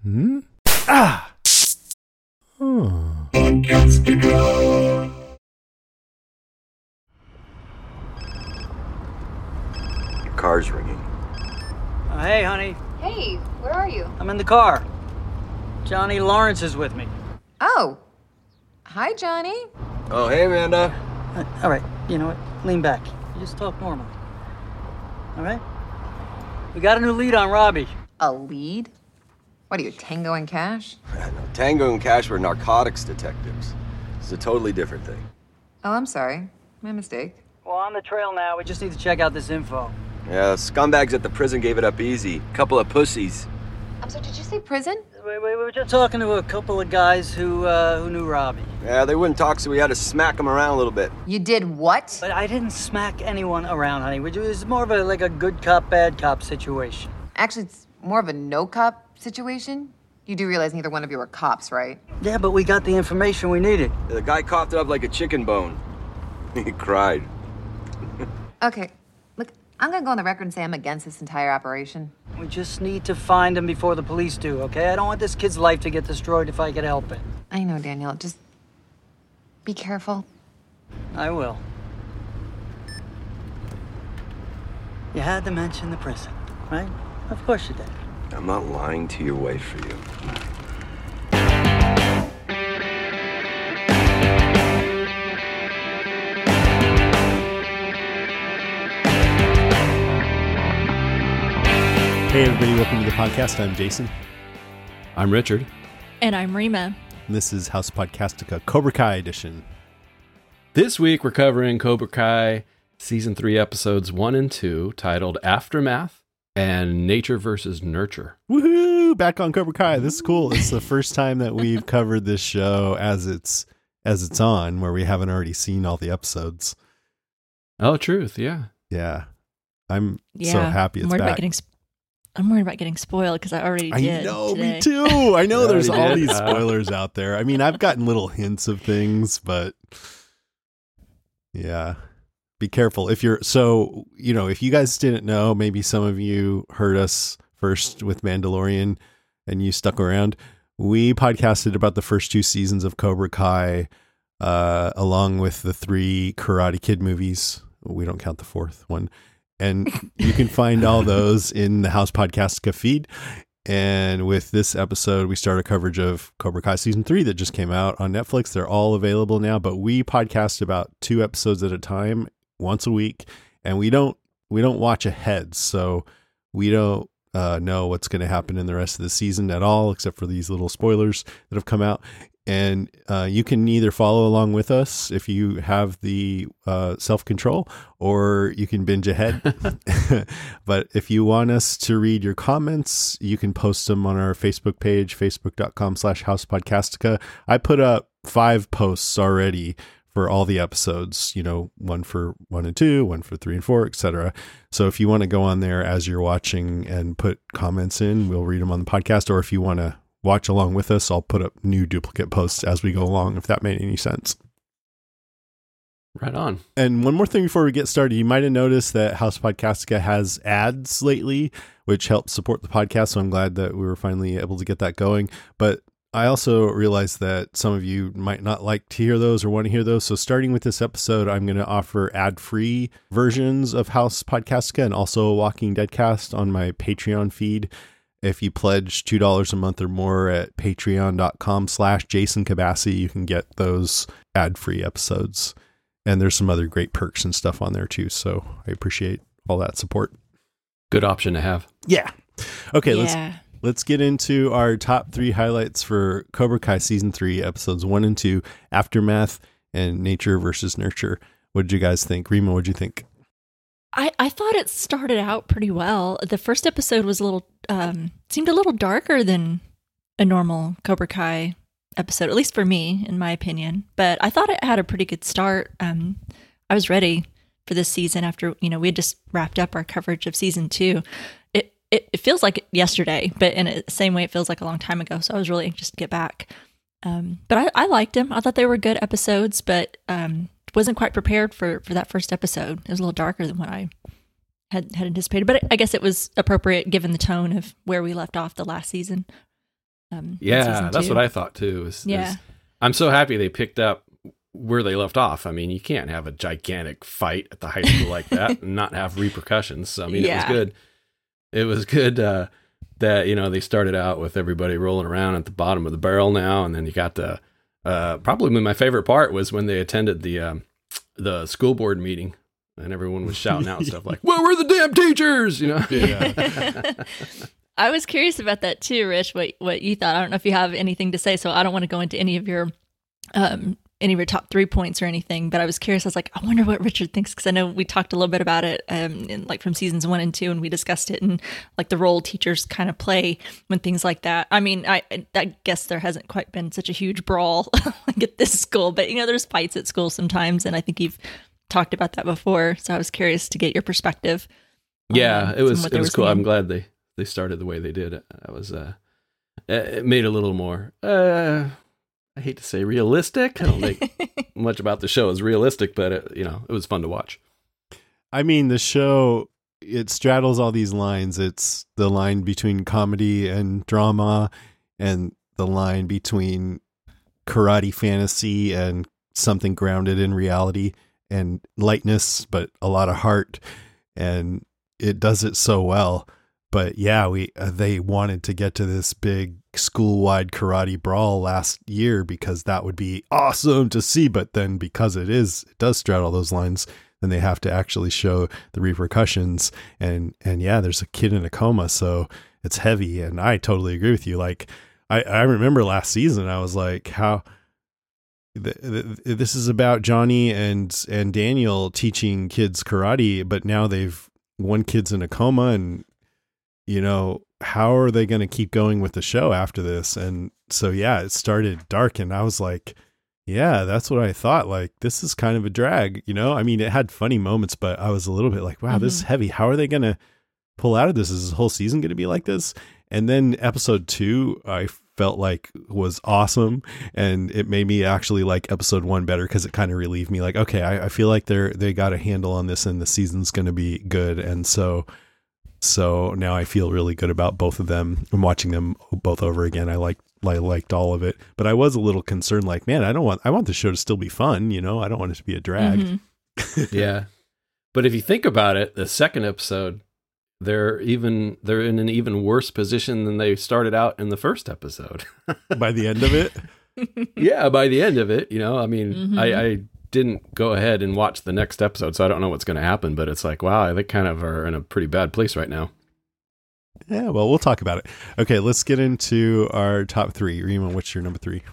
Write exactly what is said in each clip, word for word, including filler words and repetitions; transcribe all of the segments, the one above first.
Hmm? Ah! Oh. Your car's ringing. Uh, hey, honey. Hey, where are you? I'm in the car. Johnny Lawrence is with me. Oh. Hi, Johnny. Oh, hey, Amanda. Uh, all right, you know what? Lean back. You just talk normally. All right? We got a new lead on Robbie. A lead? What are you, Tango and Cash? No, Tango and Cash were narcotics detectives. It's a totally different thing. Oh, I'm sorry. My mistake. Well, on the trail now. We just need to check out this info. Yeah, scumbags at the prison gave it up easy. Couple of pussies. I'm sorry, did you say prison? We, we, we were just talking to a couple of guys who uh, who knew Robbie. Yeah, they wouldn't talk, so we had to smack them around a little bit. You did what? But I didn't smack anyone around, honey. It was more of a like a good cop, bad cop situation. Actually, it's more of a no-cop situation. You do realize neither one of you are cops, right? Yeah, but we got the information we needed. The guy coughed it up like a chicken bone. He cried. Okay, look, I'm gonna go on the record and say I'm against this entire operation. We just need to find him before the police do, okay? I don't want this kid's life to get destroyed if I can help it. I know, Danielle. Just be careful. I will. You had to mention the prison, right? Of course you did. I'm not lying to your wife for you. Hey, everybody. Welcome to the podcast. I'm Jason. I'm Richard. And I'm Rima. And this is House Podcastica Cobra Kai edition. This week we're covering Cobra Kai Season three Episodes one and two, titled Aftermath and Nature versus Nurture. Woohoo! Back on Cobra Kai. This is cool. It's the first time that we've covered this show as it's as it's on, where we haven't already seen all the episodes. Oh, truth. Yeah. Yeah. I'm Yeah, so happy it's I'm worried back. about getting. Sp- I'm worried about getting spoiled because I already I did. know, today. me too. I know You there's already all did? these spoilers out there. I mean, I've gotten little hints of things, but yeah, be careful. If you're, so, you know, if you guys didn't know, maybe some of you heard us first with Mandalorian and you stuck around. We podcasted about the first two seasons of Cobra Kai, uh, along with the three Karate Kid movies. We don't count the fourth one. And you can find all those in the House Podcastica feed. And with this episode, we start a coverage of Cobra Kai Season three that just came out on Netflix. They're all available now, but we podcast about two episodes at a time, once a week. And we don't we don't watch ahead, so we don't uh, know what's going to happen in the rest of the season at all, except for these little spoilers that have come out. And uh, you can either follow along with us if you have the uh, self-control, or you can binge ahead. But if you want us to read your comments, you can post them on our Facebook page, facebook.com slash housepodcastica. I put up five posts already for all the episodes, you know, one for one and two, one for three and four, et cetera. So if you want to go on there as you're watching and put comments in, we'll read them on the podcast. Or if you want to watch along with us, I'll put up new duplicate posts as we go along, if that made any sense. Right on. And one more thing before we get started, you might have noticed that House Podcastica has ads lately, which helps support the podcast. So I'm glad that we were finally able to get that going. But I also realized that some of you might not like to hear those or want to hear those. So starting with this episode, I'm going to offer ad-free versions of House Podcastica and also a Walking Dead cast on my Patreon feed. If you pledge two dollars a month or more at patreon.com slash Jason Kabassi, you can get those ad-free episodes. And there's some other great perks and stuff on there too. So I appreciate all that support. Good option to have. Yeah. Okay, yeah. let's let's get into our top three highlights for Cobra Kai Season three, Episodes one and two, Aftermath and Nature versus Nurture. What did you guys think? Rima, what did you think? I, I thought it started out pretty well. The first episode was a little, um, seemed a little darker than a normal Cobra Kai episode, at least for me, in my opinion. But I thought it had a pretty good start. Um, I was ready for this season after, you know, we had just wrapped up our coverage of season two. It, it, it feels like yesterday, but in the same way it feels like a long time ago. So I was really anxious to get back. Um, but I, I liked them. I thought they were good episodes, but um, wasn't quite prepared for, for that first episode. It was a little darker than what I had, had anticipated, but I guess it was appropriate given the tone of where we left off the last season. Um, in Yeah, season that's two. what I thought too. Is, Yeah. is I'm so happy they picked up where they left off. I mean, you can't have a gigantic fight at the high school like that and not have repercussions. So, I mean, Yeah. it was good. It was good uh, that, you know, they started out with everybody rolling around at the bottom of the barrel now. And then you got the, uh, probably my favorite part was when they attended the, um, the school board meeting and everyone was shouting out stuff like, "Well, we're the damn teachers," you know? Yeah. I was curious about that too, Rich, what, what you thought. I don't know if you have anything to say, so I don't want to go into any of your, um, any of your top three points or anything, but I was curious. I was like, I wonder what Richard thinks, because I know we talked a little bit about it, um, in, like from seasons one and two, and we discussed it, and like the role teachers kind of play when things like that. I mean, I, I guess there hasn't quite been such a huge brawl like at this school, but you know, there's fights at school sometimes, and I think you've talked about that before. So I was curious to get your perspective. Yeah, um, it was what it they was were cool. saying. I'm glad they they started the way they did. I was uh, it made it a little more. Uh, I hate to say realistic. I don't think much about the show is realistic, but it, you know, it was fun to watch. I mean, the show, it straddles all these lines. It's the line between comedy and drama, and the line between karate fantasy and something grounded in reality, and lightness, but a lot of heart. And it does it so well. But yeah, we uh, they wanted to get to this big school-wide karate brawl last year because that would be awesome to see. But then because it is, it does straddle those lines, then they have to actually show the repercussions. And and yeah, there's a kid in a coma, so it's heavy. And I totally agree with you. Like I, I remember last season, I was like, how th- th- this is about Johnny and and Daniel teaching kids karate, but now they've one kid's in a coma, and you know, how are they going to keep going with the show after this? And so, yeah, it started dark, and I was like, yeah, that's what I thought. Like, this is kind of a drag, you know? I mean, it had funny moments, but I was a little bit like, wow, mm-hmm. this is heavy. How are they going to pull out of this? Is this whole season going to be like this? And then episode two, I felt like was awesome. And it made me actually like episode one better, because it kind of relieved me. Like, okay, I, I feel like they're, they got a handle on this, and the season's going to be good. And so, So now I feel really good about both of them. I'm watching them both over again. I like, I liked all of it, but I was a little concerned. Like, man, I don't want, I want the show to still be fun. You know, I don't want it to be a drag. Mm-hmm. Yeah, but if you think about it, the second episode, they're even they're in an even worse position than they started out in the first episode. By the end of it, yeah, by the end of it, you know, I mean, Mm-hmm. I, I didn't go ahead and watch the next episode, so I don't know what's going to happen, but it's like, wow, they kind of are in a pretty bad place right now. Yeah, well, we'll talk about it. Okay, let's get into our top three. Rima, what's your number three?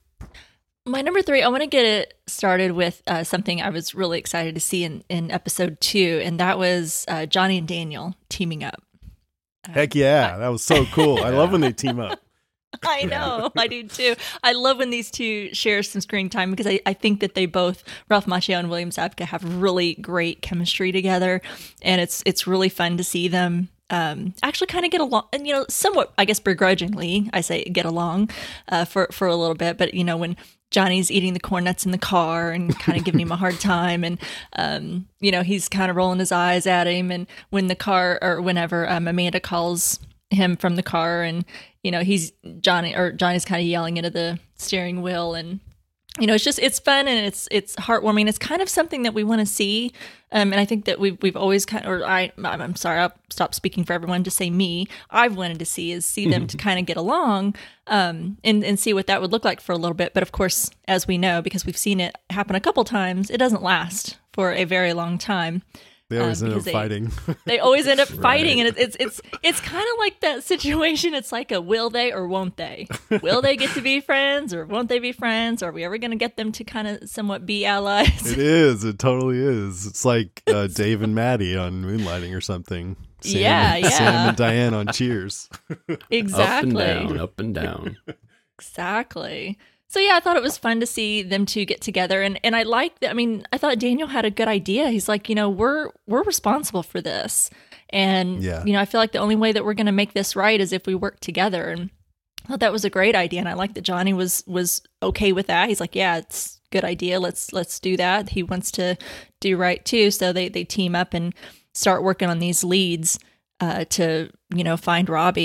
My number three, I want to get it started with uh, something I was really excited to see in, in episode two, and that was uh, Johnny and Daniel teaming up. Uh, Heck yeah, that was so cool. I love when they team up. I know, I do too. I love when these two share some screen time, because I, I think that they both, Ralph Macchio and William Zabka, have really great chemistry together, and it's it's really fun to see them um, actually kind of get along, and you know, somewhat, I guess, begrudgingly, I say get along uh, for for a little bit, but you know, when Johnny's eating the corn nuts in the car and kind of giving him a hard time, and um, you know, he's kind of rolling his eyes at him, and when the car, or whenever um, Amanda calls him from the car, and you know, he's Johnny or Johnny's kind of yelling into the steering wheel, and you know, it's just, it's fun, and it's it's heartwarming. It's kind of something that we want to see, um, and I think that we've we've always kind of, or I I'm sorry, I'll stop speaking for everyone. Just say me. I've wanted to see is see them to kind of get along, um, and and see what that would look like for a little bit. But of course, as we know, because we've seen it happen a couple times, it doesn't last for a very long time. They always um, end up they, fighting. They always end up fighting, Right. and it's it's it's it's kind of like that situation. It's like a will they or won't they? Will they get to be friends, or won't they be friends? Are we ever going to get them to kind of somewhat be allies? It is. It totally is. It's like uh, Dave and Maddie on Moonlighting or something. Sam, Yeah, yeah. Sam and Diane on Cheers. Exactly. Up and down, up and down. Exactly. So yeah, I thought it was fun to see them two get together, and and I like that. I mean, I thought Daniel had a good idea. He's like, you know, we're we're responsible for this, and Yeah. you know, I feel like the only way that we're going to make this right is if we work together. And I thought that was a great idea, and I like that Johnny was was okay with that. He's like, yeah, it's a good idea. Let's let's do that. He wants to do right too, so they they team up and start working on these leads uh, to you know find Robbie.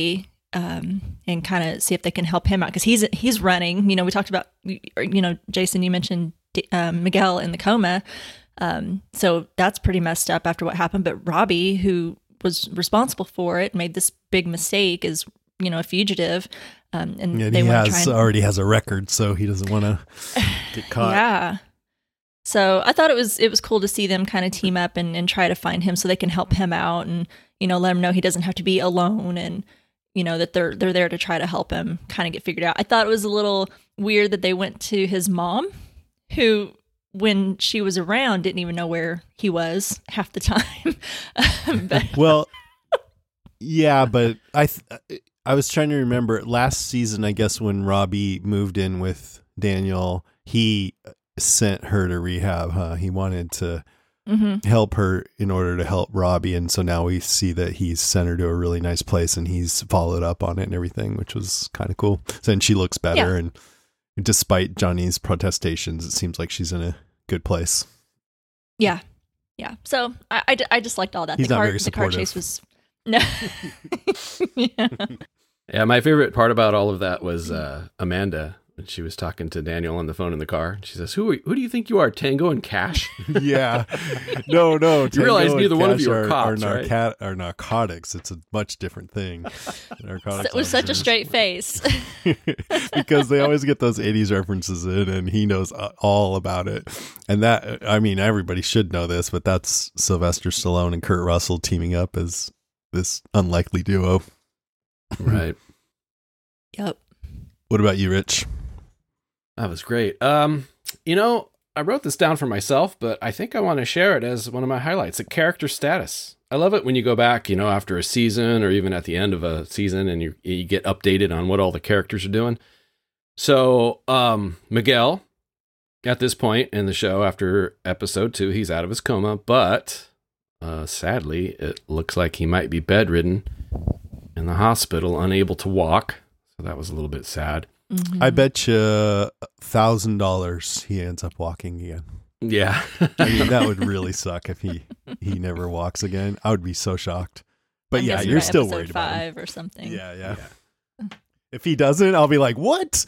um, and kind of see if they can help him out because he's he's running. You know, we talked about, you know, Jason, you mentioned um, Miguel in the coma. Um, so that's pretty messed up after what happened. But Robbie, who was responsible for it, made this big mistake, is, you know, a fugitive. Um, and yeah, they he weren't has trying- already has a record, so he doesn't want to get caught. Yeah. So I thought it was it was cool to see them kind of team up and, and try to find him so they can help him out and, you know, let him know he doesn't have to be alone and, you know, that they're they're there to try to help him kind of get figured out. I thought it was a little weird that they went to his mom, who, when she was around, didn't even know where he was half the time. But, Well, yeah, but I th- I was trying to remember last season, I guess, when Robbie moved in with Daniel, he sent her to rehab, huh? He wanted to mm-hmm. help her in order to help Robbie. And so now we see that he's sent her to a really nice place and he's followed up on it and everything, which was kind of cool. So, and she looks better. Yeah. And despite Johnny's protestations, it seems like she's in a good place. Yeah. Yeah. So I, I, I just liked all that. He's the not car, very the car supportive. chase was, no. Yeah. Yeah, my favorite part about all of that was uh, Amanda. When she was talking to Daniel on the phone in the car. She says, "Who are, who do you think you are, Tango and Cash?" Yeah. No, no. You realize Tango neither and one of Cash you are cops, are, right? narcat- are narcotics. It's a much different thing. Narcotics With such a officers. straight face. Because they always get those eighties references in and he knows all about it. And that, I mean, everybody should know this, but that's Sylvester Stallone and Kurt Russell teaming up as this unlikely duo. Right. Yep. What about you, Rich? That was great. Um, you know, I wrote this down for myself, but I think I want to share it as one of my highlights, a character status. I love it when you go back, you know, after a season or even at the end of a season and you you get updated on what all the characters are doing. So, um, Miguel, at this point in the show, after episode two, he's out of his coma, but uh, sadly, it looks like he might be bedridden in the hospital, unable to walk. So that was a little bit sad. Mm-hmm. I bet you a thousand dollars he ends up walking again. Yeah. I mean, that would really suck if he he never walks again. I would be so shocked. But I'm yeah, guessing you're by still episode worried about him. five or something. Yeah, yeah, If he doesn't, I'll be like, "What?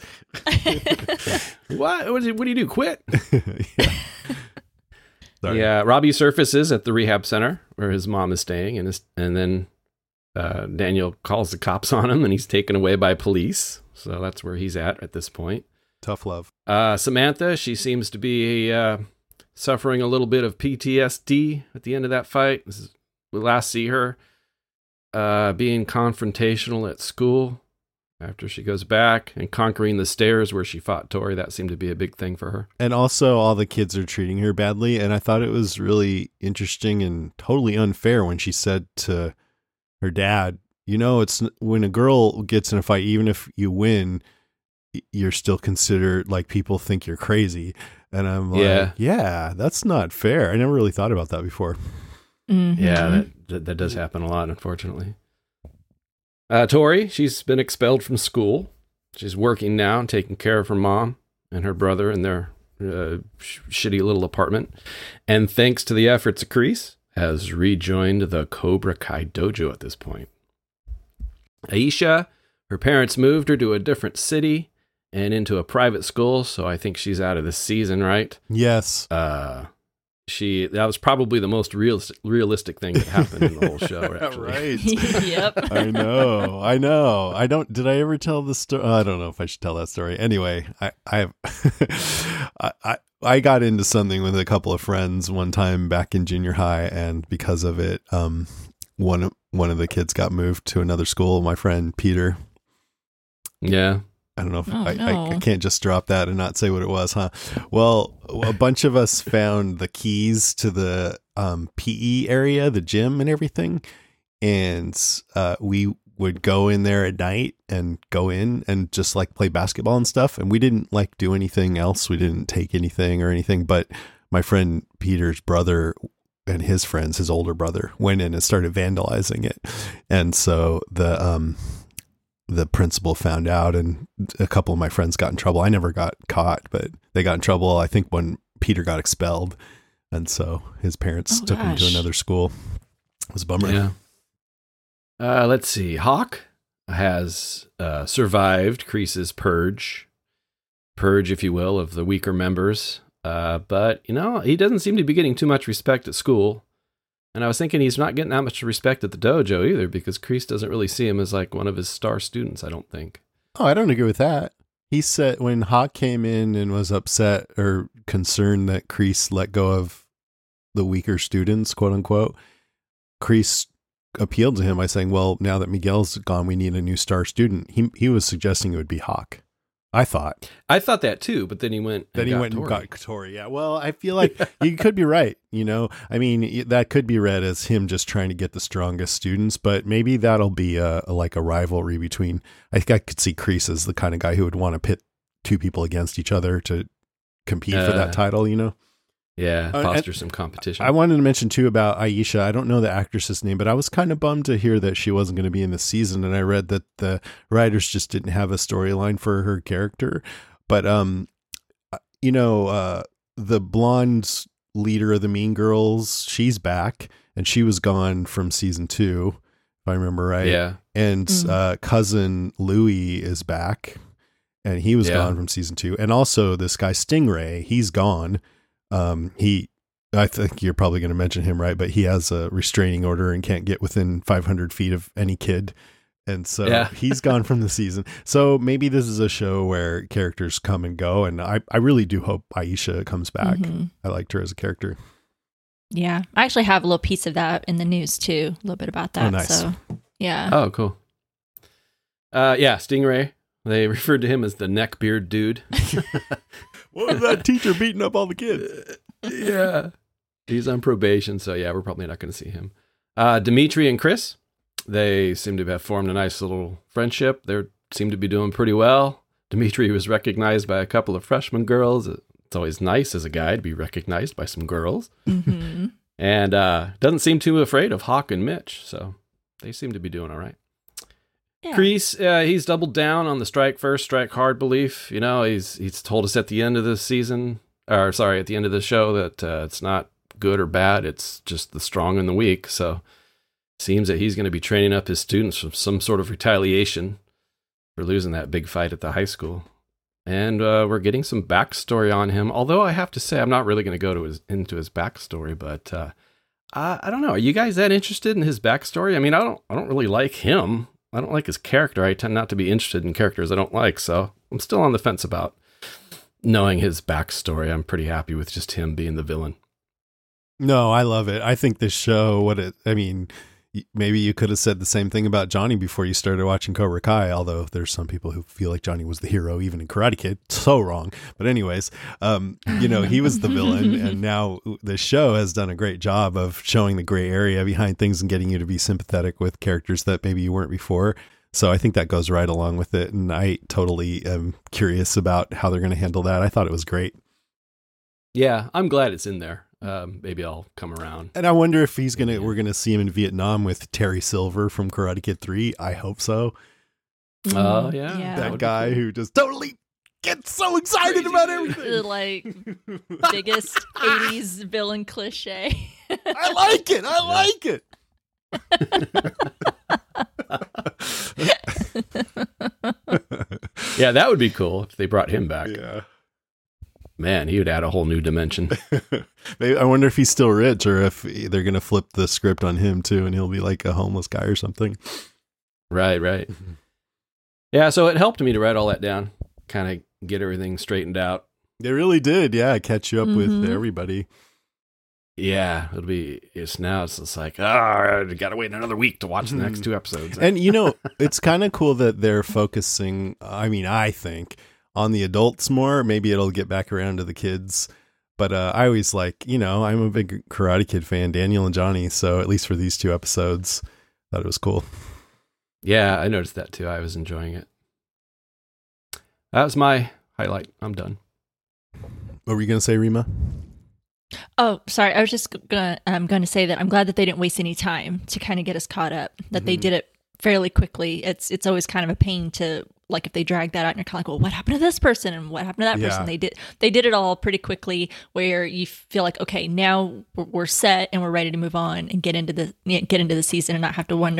what? What do, you, what do you do? Quit?" yeah. Sorry. Yeah, Robbie surfaces at the rehab center where his mom is staying, and his, and then uh, Daniel calls the cops on him, and he's taken away by police. So that's where he's at at this point. Tough love. Uh, Samantha, she seems to be uh, suffering a little bit of P T S D at the end of that fight. This is, we last see her uh, being confrontational at school after she goes back and conquering the stairs where she fought Tori. That seemed to be a big thing for her. And also, all the kids are treating her badly. And I thought it was really interesting and totally unfair when she said to her dad, you know, it's when a girl gets in a fight, even if you win, you're still considered, like, people think you're crazy. And I'm like, Yeah. yeah, that's not fair. I never really thought about that before. Mm-hmm. Yeah, that, that that does happen a lot, unfortunately. Uh, Tori, she's been expelled from school. She's working now and taking care of her mom and her brother in their uh, sh- shitty little apartment. And thanks to the efforts of Kreese, has rejoined the Cobra Kai dojo at this point. Aisha, her parents moved her to a different city and into a private school, so I think she's out of this season, right? Yes. Uh, she that was probably the most real, realistic thing that happened in the whole show, actually. Right. Yep. I know. I know. I don't. Did I ever tell the story? I don't know if I should tell that story. Anyway, I I I, I I got into something with a couple of friends one time back in junior high, and because of it, um, one one of the kids got moved to another school. My friend Peter. Yeah. I don't know if Oh, I, no. I, I can't just drop that and not say what it was, huh? Well, a bunch of us found the keys to the um, P E area, the gym and everything. And uh, we would go in there at night and go in and just like play basketball and stuff. And we didn't like do anything else. We didn't take anything or anything. But my friend Peter's brother and his friends, his older brother, went in and started vandalizing it. And so the, um, the principal found out and a couple of my friends got in trouble. I never got caught, but they got in trouble. I think when Peter got expelled. And so his parents Oh, took him to gosh. another school. It was a bummer. Yeah. Uh, let's see. Hawk. has uh, survived Kreese's purge, purge, if you will, of the weaker members. Uh, but, you know, he doesn't seem to be getting too much respect at school. And I was thinking he's not getting that much respect at the dojo either, because Kreese doesn't really see him as like one of his star students, I don't think. Oh, I don't agree with that. He said when Hawk came in and was upset or concerned that Kreese let go of the weaker students, quote unquote, Kreese appealed to him by saying, well, now that Miguel's gone, we need a new star student. He he was suggesting it would be Hawk. I thought. I thought that too, but then he went Then and he got went Tori. and got Tori. Yeah. Well, I feel like you could be right. You know, I mean, that could be read as him just trying to get the strongest students, but maybe that'll be a, a like a rivalry between, I think I could see Kreese as the kind of guy who would want to pit two people against each other to compete uh, for that title, you know? Yeah, Uh, foster and some competition. I wanted to mention too about Aisha. I don't know the actress's name, but I was kind of bummed to hear that she wasn't going to be in the season. And I read that the writers just didn't have a storyline for her character. But, um, you know, uh, the blonde leader of the Mean Girls, she's back, and she was gone from season two, if I remember right. Yeah. And Mm. uh, cousin Louis is back, and he was Yeah. gone from season two. And also this guy Stingray, he's gone. Um, he, I think you're probably going to mention him, right? But he has a restraining order and can't get within five hundred feet of any kid. And so Yeah. he's gone from the season. So maybe this is a show where characters come and go. And I, I really do hope Aisha comes back. Mhm. I liked her as a character. Yeah. I actually have a little piece of that in the news too, a little bit about that. Oh, nice. So, yeah. Oh, cool. Uh, yeah, Stingray. They referred to him as the neckbeard dude. What was that teacher beating up all the kids? Yeah. He's on probation, so yeah, we're probably not going to see him. Uh, Dimitri and Chris, they seem to have formed a nice little friendship. They seem to be doing pretty well. Dimitri was recognized by a couple of freshman girls. It's always nice as a guy to be recognized by some girls. Mm-hmm. And uh, doesn't seem too afraid of Hawk and Mitch, so they seem to be doing all right. Yeah. Kreese, uh, he's doubled down on the strike first, strike hard belief. You know, he's he's told us at the end of the season, or sorry, at the end of the show that uh, it's not good or bad. It's just the strong and the weak. So seems that he's going to be training up his students for some sort of retaliation for losing that big fight at the high school. And uh, we're getting some backstory on him. Although I have to say, I'm not really going to go to his into his backstory, but uh, I, I don't know. Are you guys that interested in his backstory? I mean, I don't I don't really like him. I don't like his character. I tend not to be interested in characters I don't like, so I'm still on the fence about knowing his backstory. I'm pretty happy with just him being the villain. No, I love it. I think this show, what it, I mean, y- maybe you could have said the same thing about Johnny before you started watching Cobra Kai, although there's some people who feel like Johnny was the hero, even in Karate Kid. So wrong. But anyways, um, you know, he was the villain, and now the show has done a great job of showing the gray area behind things and getting you to be sympathetic with characters that maybe you weren't before. So I think that goes right along with it, and I totally am curious about how they're going to handle that. I thought it was great. Yeah, I'm glad it's in there. Um, maybe I'll come around. And I wonder if he's gonna, we're gonna see him in Vietnam with Terry Silver from Karate Kid three. I hope so. Oh, Mm, yeah. yeah. That guy who just totally gets so excited about everything. The, like biggest eighties villain cliche. I like it. I like it. Yeah, that would be cool if they brought him back. Yeah. Man, he would add a whole new dimension. Maybe, I wonder if he's still rich or if they're gonna flip the script on him too, and he'll be like a homeless guy or something. Right, right. Yeah, so it helped me to write all that down, kind of get everything straightened out. They really did. Yeah, catch you up Mhm. with everybody. Yeah, it'll be, it's now, it's just like, ah, I gotta wait another week to watch the next two episodes. And you know, it's kind of cool that they're focusing, I mean, I think, on the adults more. Maybe it'll get back around to the kids. But uh, I always like, you know, I'm a big Karate Kid fan, Daniel and Johnny. So at least for these two episodes, thought it was cool. Yeah, I noticed that too. I was enjoying it. That was my highlight. I'm done. What were you going to say, Rima? Oh, sorry. I was just gonna I'm going to say that I'm glad that they didn't waste any time to kind of get us caught up. That they Mhm. did it fairly quickly. It's it's always kind of a pain to, like, if they drag that out and you're kind of like, well, what happened to this person and what happened to that Yeah. person? They did they did it all pretty quickly, where you feel like, okay, now we're, we're set and we're ready to move on and get into the get into the season and not have to wonder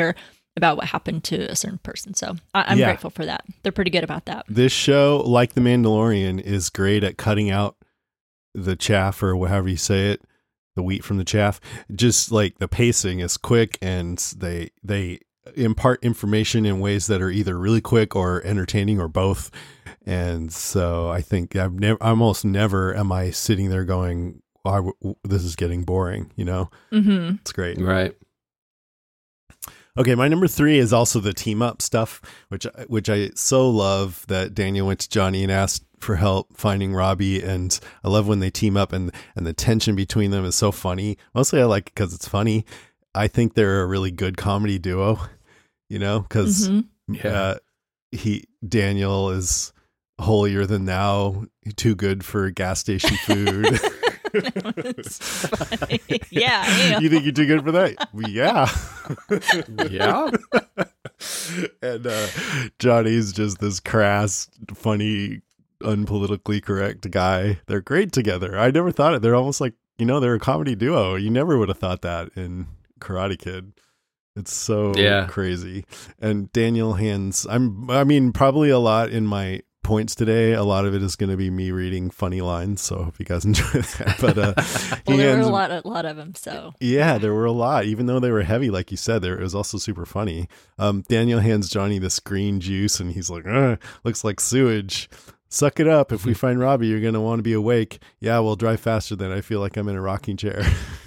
about what happened to a certain person. So I- I'm Yeah. grateful for that. They're pretty good about that. This show, like The Mandalorian, is great at cutting out the chaff, or however you say it, the wheat from the chaff. Just like the pacing is quick, and they they impart information in ways that are either really quick or entertaining or both. And so I think I've never, almost never am I sitting there going, oh, I w- this is getting boring, you know? Mm-hmm. It's great. Right. Okay, my number three is also the team up stuff, which which I so love that Daniel went to Johnny and asked for help finding Robbie, and I love when they team up, and and the tension between them is so funny. Mostly I like it because it's funny. I think they're a really good comedy duo, you know, because Mm-hmm. Yeah. uh, he Daniel is holier than thou, too good for gas station food. It's funny. Yeah, I am. You think you're too good for that? Yeah. Yeah. And uh, Johnny's just this crass, funny, unpolitically correct guy. They're great together. I never thought it. They're almost like, you know, they're a comedy duo. You never would have thought that in Karate Kid. It's so Yeah. crazy. And Daniel Hands, I'm, I mean, probably a lot in my points today. A lot of it is going to be me reading funny lines. So I hope you guys enjoy that. But uh, Well, he there were hands- a lot, a lot of them. So yeah, there were a lot, even though they were heavy, like you said. There it was also super funny. Um, Daniel hands Johnny this green juice, and he's like, "Ugh, looks like sewage. Suck it up. If we find Robbie, you're gonna want to be awake. Yeah, we'll drive faster than I feel like I'm in a rocking chair."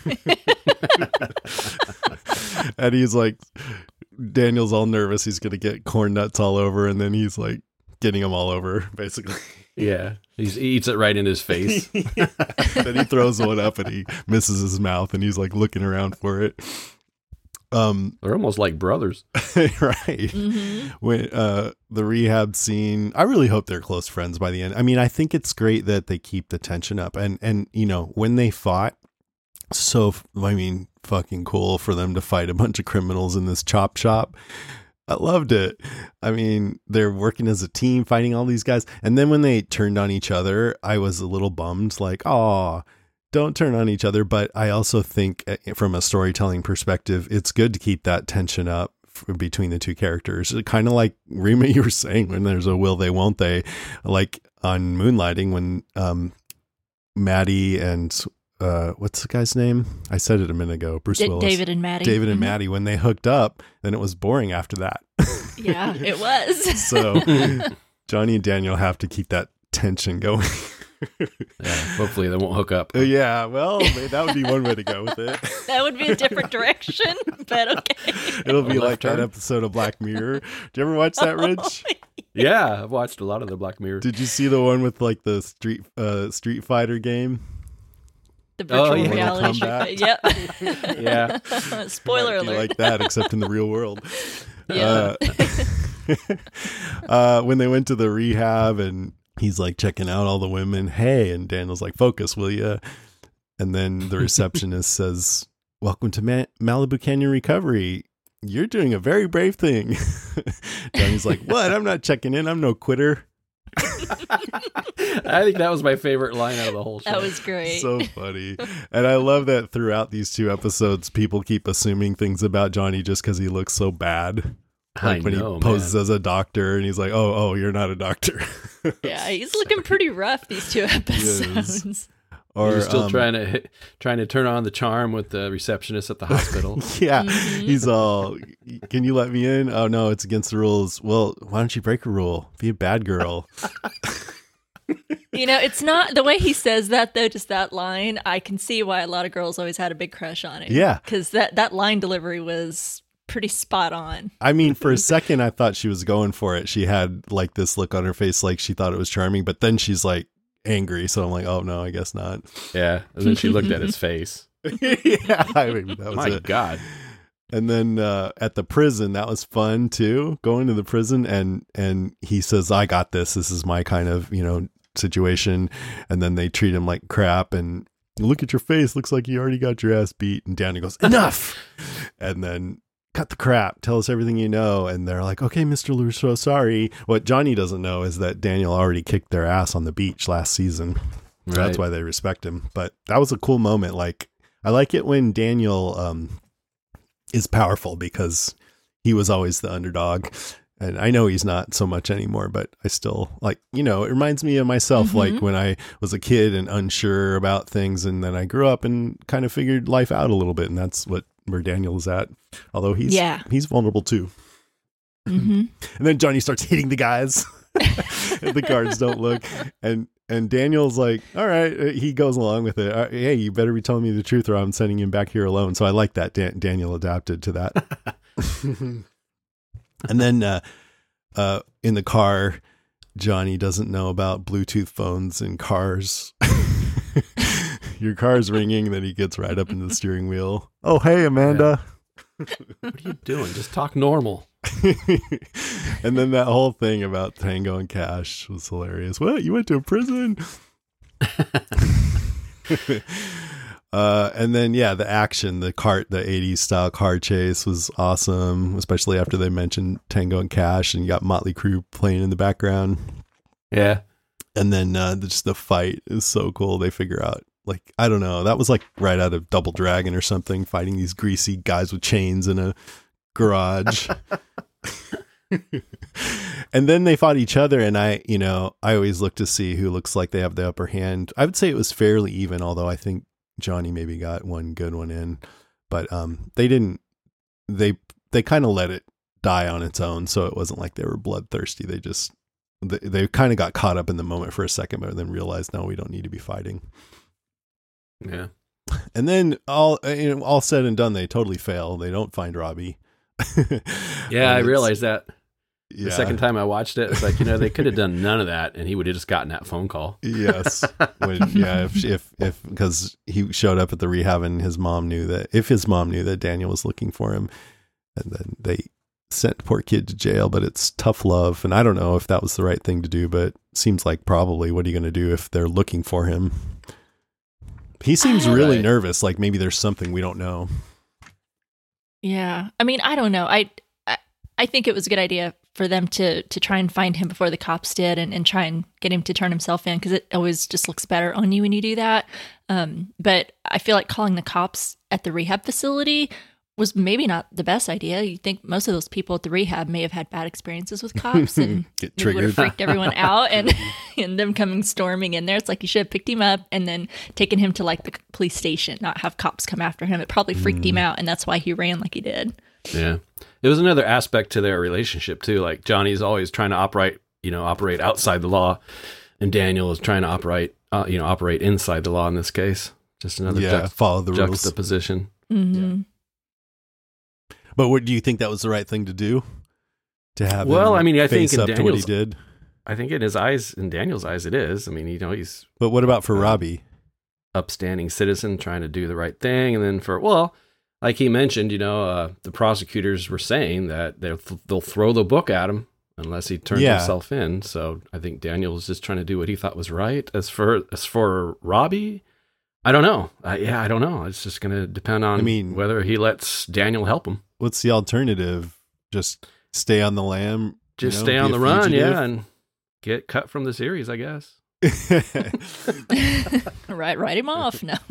And he's like, Daniel's all nervous. He's gonna get corn nuts all over, and then he's like getting them all over, basically. Yeah. He's, he eats it right in his face. Yeah. Then he throws one up, and he misses his mouth, and he's like looking around for it. Um, They're almost like brothers. right. Mhm. When uh the rehab scene, I really hope they're close friends by the end. I mean, I think it's great that they keep the tension up, and and you know, when they fought, so I mean, fucking cool for them to fight a bunch of criminals in this chop shop. I loved it. I mean, they're working as a team, fighting all these guys, and then when they turned on each other, I was a little bummed, like, oh, don't turn on each other. But I also think from a storytelling perspective, it's good to keep that tension up between the two characters. Kind of like Rima, you were saying, when there's a will they, won't they, like on Moonlighting, when um, Maddie and uh, what's the guy's name? I said it a minute ago. Bruce D- Willis. David and Maddie. David and Mhm. Maddie, when they hooked up, then it was boring after that. Yeah, it was. So Johnny and Daniel have to keep that tension going. Yeah. Hopefully they won't hook up. Uh, yeah, well, maybe that would be one way to go with it. That would be a different direction, but okay. It'll be Left like that turn. episode of Black Mirror. Did you ever watch that, Rich? Yeah. I've watched a lot of the Black Mirror. Did you see the one with like the street uh, Street Fighter game? The virtual Oh, yeah. reality show. Kombat. Yep. Yeah. Spoiler Might be alert. like that, except in the real world. Yeah. Uh, uh, when they went to the rehab and he's like checking out all the women, hey, and Daniel's like, focus, will ya? And then the receptionist says, welcome to Ma- Malibu Canyon Recovery. You're doing a very brave thing. Johnny's like, what? I'm not checking in. I'm no quitter. I think that was my favorite line out of the whole show. That was great. So funny. And I love that throughout these two episodes, people keep assuming things about Johnny just because he looks so bad. I Like when know, he poses man. as a doctor and he's like, oh, oh, you're not a doctor. Yeah, he's looking pretty rough these two episodes. Or He's still um, trying to trying to turn on the charm with the receptionist at the hospital. Yeah, Mhm. he's all, can you let me in? Oh, no, it's against the rules. Well, why don't you break a rule? Be a bad girl. You know, it's not the way he says that though. Just that line, I can see why a lot of girls always had a big crush on him. Yeah. because that that line delivery was pretty spot on. I mean, for a second, I thought she was going for it. She had like this look on her face like she thought it was charming, but then she's like angry. So I'm like, oh, no, I guess not. Yeah. And then she looked at his face. Yeah, I mean, that was My it. God. And then uh, at the prison, that was fun too, going to the prison. And, and he says, I got this. This is my kind of, you know, situation. And then they treat him like crap. And look at your face. Looks like you already got your ass beat. And Danny goes, enough. And then cut the crap. Tell us everything you know. And they're like, okay, Mister Lusso, sorry. What Johnny doesn't know is that Daniel already kicked their ass on the beach last season. So Right. that's why they respect him. But that was a cool moment. Like, I like it when Daniel um, is powerful because he was always the underdog. And I know he's not so much anymore, but I still like, you know, it reminds me of myself, Mm-hmm. like when I was a kid and unsure about things. And then I grew up and kind of figured life out a little bit. And that's what where Daniel is at. Although he's, Yeah. he's vulnerable too. Mm-hmm. And then Johnny starts hitting the guys. And the guards don't look. And, and Daniel's like, all right, he goes along with it. Hey, you better be telling me the truth or I'm sending him back here alone. So I like that Dan- Daniel adapted to that. And then uh, uh, in the car, Johnny doesn't know about Bluetooth phones in cars. Your car's ringing, then he gets right up into the steering wheel. Oh, hey, Amanda. What are you doing? Just talk normal. And then that whole thing about Tango and Cash was hilarious. What? You went to a prison? Uh, and then, yeah, the action, the cart, the eighties style car chase was awesome, especially after they mentioned Tango and Cash and you got Motley Crue playing in the background. Yeah. And then uh, just the fight is so cool. They figure out, like, I don't know, that was like right out of Double Dragon or something, fighting these greasy guys with chains in a garage. And then they fought each other, and I, you know, I always look to see who looks like they have the upper hand. I would say it was fairly even, although I think Johnny maybe got one good one in, but um, they didn't. They they kind of let it die on its own, so it wasn't like they were bloodthirsty. They just they, they kind of got caught up in the moment for a second, but then realized, no, we don't need to be fighting. Yeah. And then all you know, all said and done, they totally fail. They don't find Robbie. Yeah, I it's- realized that. Yeah. The second time I watched it, it's like, you know, they could have done none of that and he would have just gotten that phone call. Yes. When, yeah. If, if, if, because he showed up at the rehab and his mom knew that, if his mom knew that Daniel was looking for him, and then they sent poor kid to jail, but it's tough love. And I don't know if that was the right thing to do, but seems like probably. What are you going to do if they're looking for him? He seems really Right. nervous. Like maybe there's something we don't know. Yeah. I mean, I don't know. I, I I think it was a good idea for them to to try and find him before the cops did and, and try and get him to turn himself in because it always just looks better on you when you do that. Um, but I feel like calling the cops at the rehab facility was maybe not the best idea. You think most of those people at the rehab may have had bad experiences with cops and Get it would have triggered. freaked everyone out and, and them coming storming in there. It's like you should have picked him up and then taken him to like the police station, not have cops come after him. It probably freaked him out and that's why he ran like he did. Yeah. It was another aspect to their relationship too. Like Johnny's always trying to operate, you know, operate outside the law, and Daniel is trying to operate, uh, you know, operate inside the law in this case. Just another Yeah. juxt- Follow the rules. juxtaposition. Mm-hmm. But what do you think that was the right thing to do? To have Well, him I mean, I think face in up to what he Daniel's- did. I think in his eyes, in Daniel's eyes, it is. I mean, you know, he's But what about for Uh, Robbie? upstanding citizen trying to do the right thing, and then for well, like he mentioned, you know, uh, the prosecutors were saying that they'll they'll throw the book at him unless he turns Yeah. himself in. So I think Daniel was just trying to do what he thought was right. As for as for Robbie, I don't know. Uh, yeah, I don't know. It's just going to depend on I mean- whether he lets Daniel help him. What's the alternative? Just stay on the lam? you Just know, stay be on a the run, fugitive? yeah, and get cut from the series, I guess. Right, write him off. No.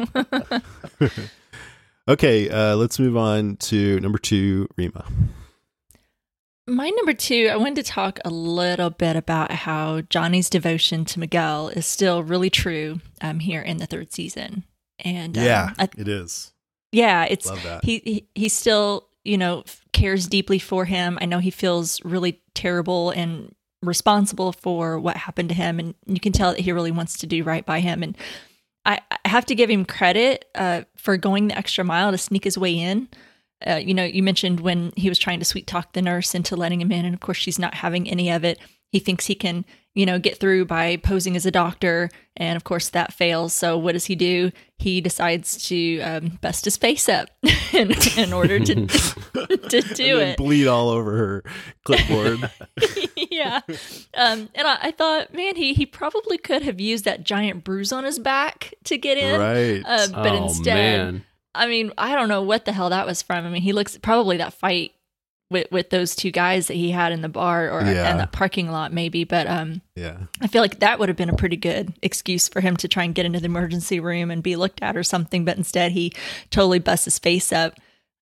Okay, uh, let's move on to number two, Rima. My number two, I wanted to talk a little bit about how Johnny's devotion to Miguel is still really true um, here in the third season. And um, Yeah, I, it is. yeah, it's Love that. he, he he still, you know, cares deeply for him. I know he feels really terrible and responsible for what happened to him, and you can tell that he really wants to do right by him. And I, I have to give him credit uh, for going the extra mile to sneak his way in. Uh, you know, you mentioned when he was trying to sweet talk the nurse into letting him in, and of course she's not having any of it. He thinks he can, you know, get through by posing as a doctor, and of course that fails. So what does he do? He decides to um, bust his face up in, in order to to do And then it. bleed all over her clipboard. Yeah. Um, and I, I thought, man, he he probably could have used that giant bruise on his back to get in. Right. Uh, but oh instead, man, I mean, I don't know what the hell that was from. I mean, he looks probably that fight with with those two guys that he had in the bar or Yeah. in that parking lot, maybe. But um, Yeah. I feel like that would have been a pretty good excuse for him to try and get into the emergency room and be looked at or something. But instead, he totally busts his face up.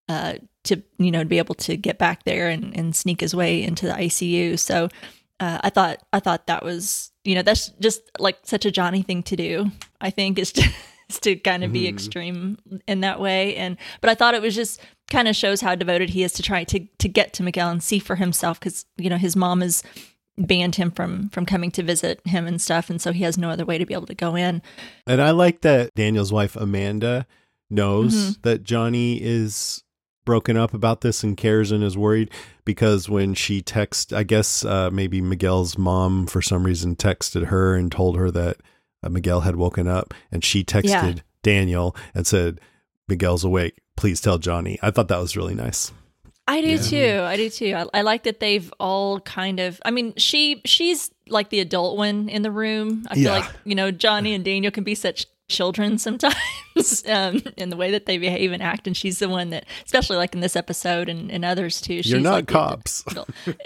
uh, to, you know, to be able to get back there and, and sneak his way into the I C U. So uh, I thought, I thought that was, you know, that's just like such a Johnny thing to do, I think, is to, is to kind of be mm-hmm. extreme in that way. And, but I thought it was just kind of shows how devoted he is to try to, to get to Miguel and see for himself. Cause you know, his mom has banned him from, from coming to visit him and stuff. And so he has no other way to be able to go in. And I like that Daniel's wife, Amanda, knows mm-hmm. that Johnny is broken up about this and cares and is worried, because when she texted, I guess uh, maybe Miguel's mom for some reason texted her and told her that uh, Miguel had woken up, and she texted yeah. Daniel and said, Miguel's awake, please tell Johnny. I thought that was really nice. I do yeah. too. I do too. I, I like that they've all kind of, I mean, she she's like the adult one in the room. I feel yeah. like, you know, Johnny and Daniel can be such children sometimes um, in the way that they behave and act. And she's the one that, especially like in this episode and, and others too. She's You're not like cops. The,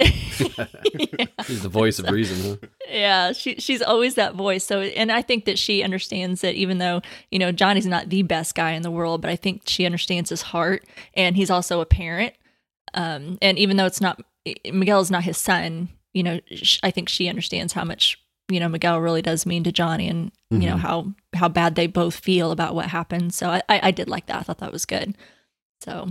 yeah. She's the voice so, of reason, huh? Yeah, she she's always that voice. So, and I think that she understands that even though, you know, Johnny's not the best guy in the world, but I think she understands his heart, and he's also a parent. Um, and even though it's not, Miguel is not his son, you know, sh- I think she understands how much, you know, Miguel really does mean to Johnny, and, mm-hmm. you know, how, how bad they both feel about what happened. So I, I, I did like that. I thought that was good. So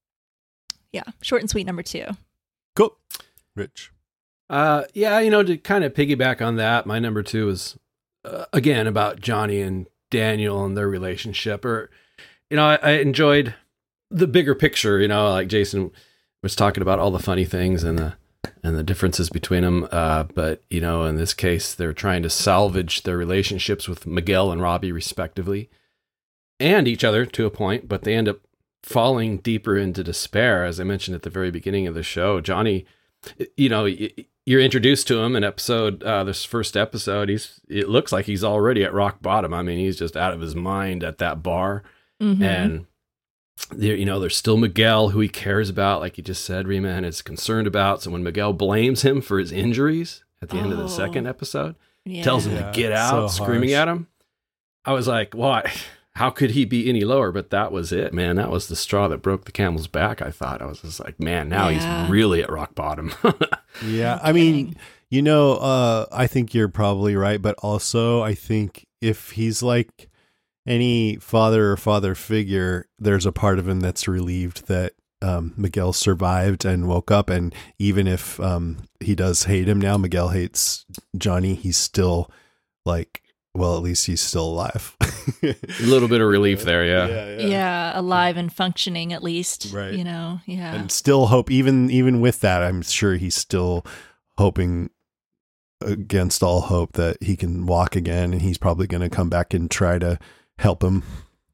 yeah, short and sweet number two. Cool. Rich. Uh, yeah, you know, to kind of piggyback on that, my number two is, uh, again, about Johnny and Daniel and their relationship. Or, you know, I, I enjoyed the bigger picture, you know, like Jason was talking about all the funny things and the and the differences between them. Uh, but, you know, in this case, they're trying to salvage their relationships with Miguel and Robbie, respectively, and each other to a point, but they end up falling deeper into despair. As I mentioned at the very beginning of the show, Johnny, you know, you're introduced to him in episode, uh, this first episode. He's, it looks like he's already at rock bottom. I mean, he's just out of his mind at that bar. Mm-hmm. And there, you know, there's still Miguel, who he cares about, like you just said, Rima, and is concerned about. So when Miguel blames him for his injuries at the oh, end of the second episode, yeah. tells him yeah, to get out, so screaming harsh. At him, I was like, "Why? How could he be any lower?" But that was it, man. That was the straw that broke the camel's back. I thought. I was just like, man, now yeah. he's really at rock bottom. yeah, I mean, you know, uh, I think you're probably right, but also I think if he's like any father or father figure, there's a part of him that's relieved that um, Miguel survived and woke up. And even if um, he does hate him now, Miguel hates Johnny, he's still like, well, at least he's still alive. A little bit of relief there, yeah. Yeah, yeah. yeah, alive and functioning at least, right. you know, yeah. And still hope, even even with that, I'm sure he's still hoping against all hope that he can walk again, and he's probably going to come back and try to help him.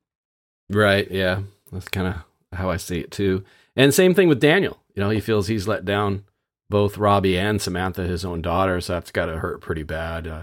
Right, yeah. That's kind of how I see it too. And same thing with Daniel. You know, he feels he's let down both Robbie and Samantha, his own daughter, so that's got to hurt pretty bad. Uh,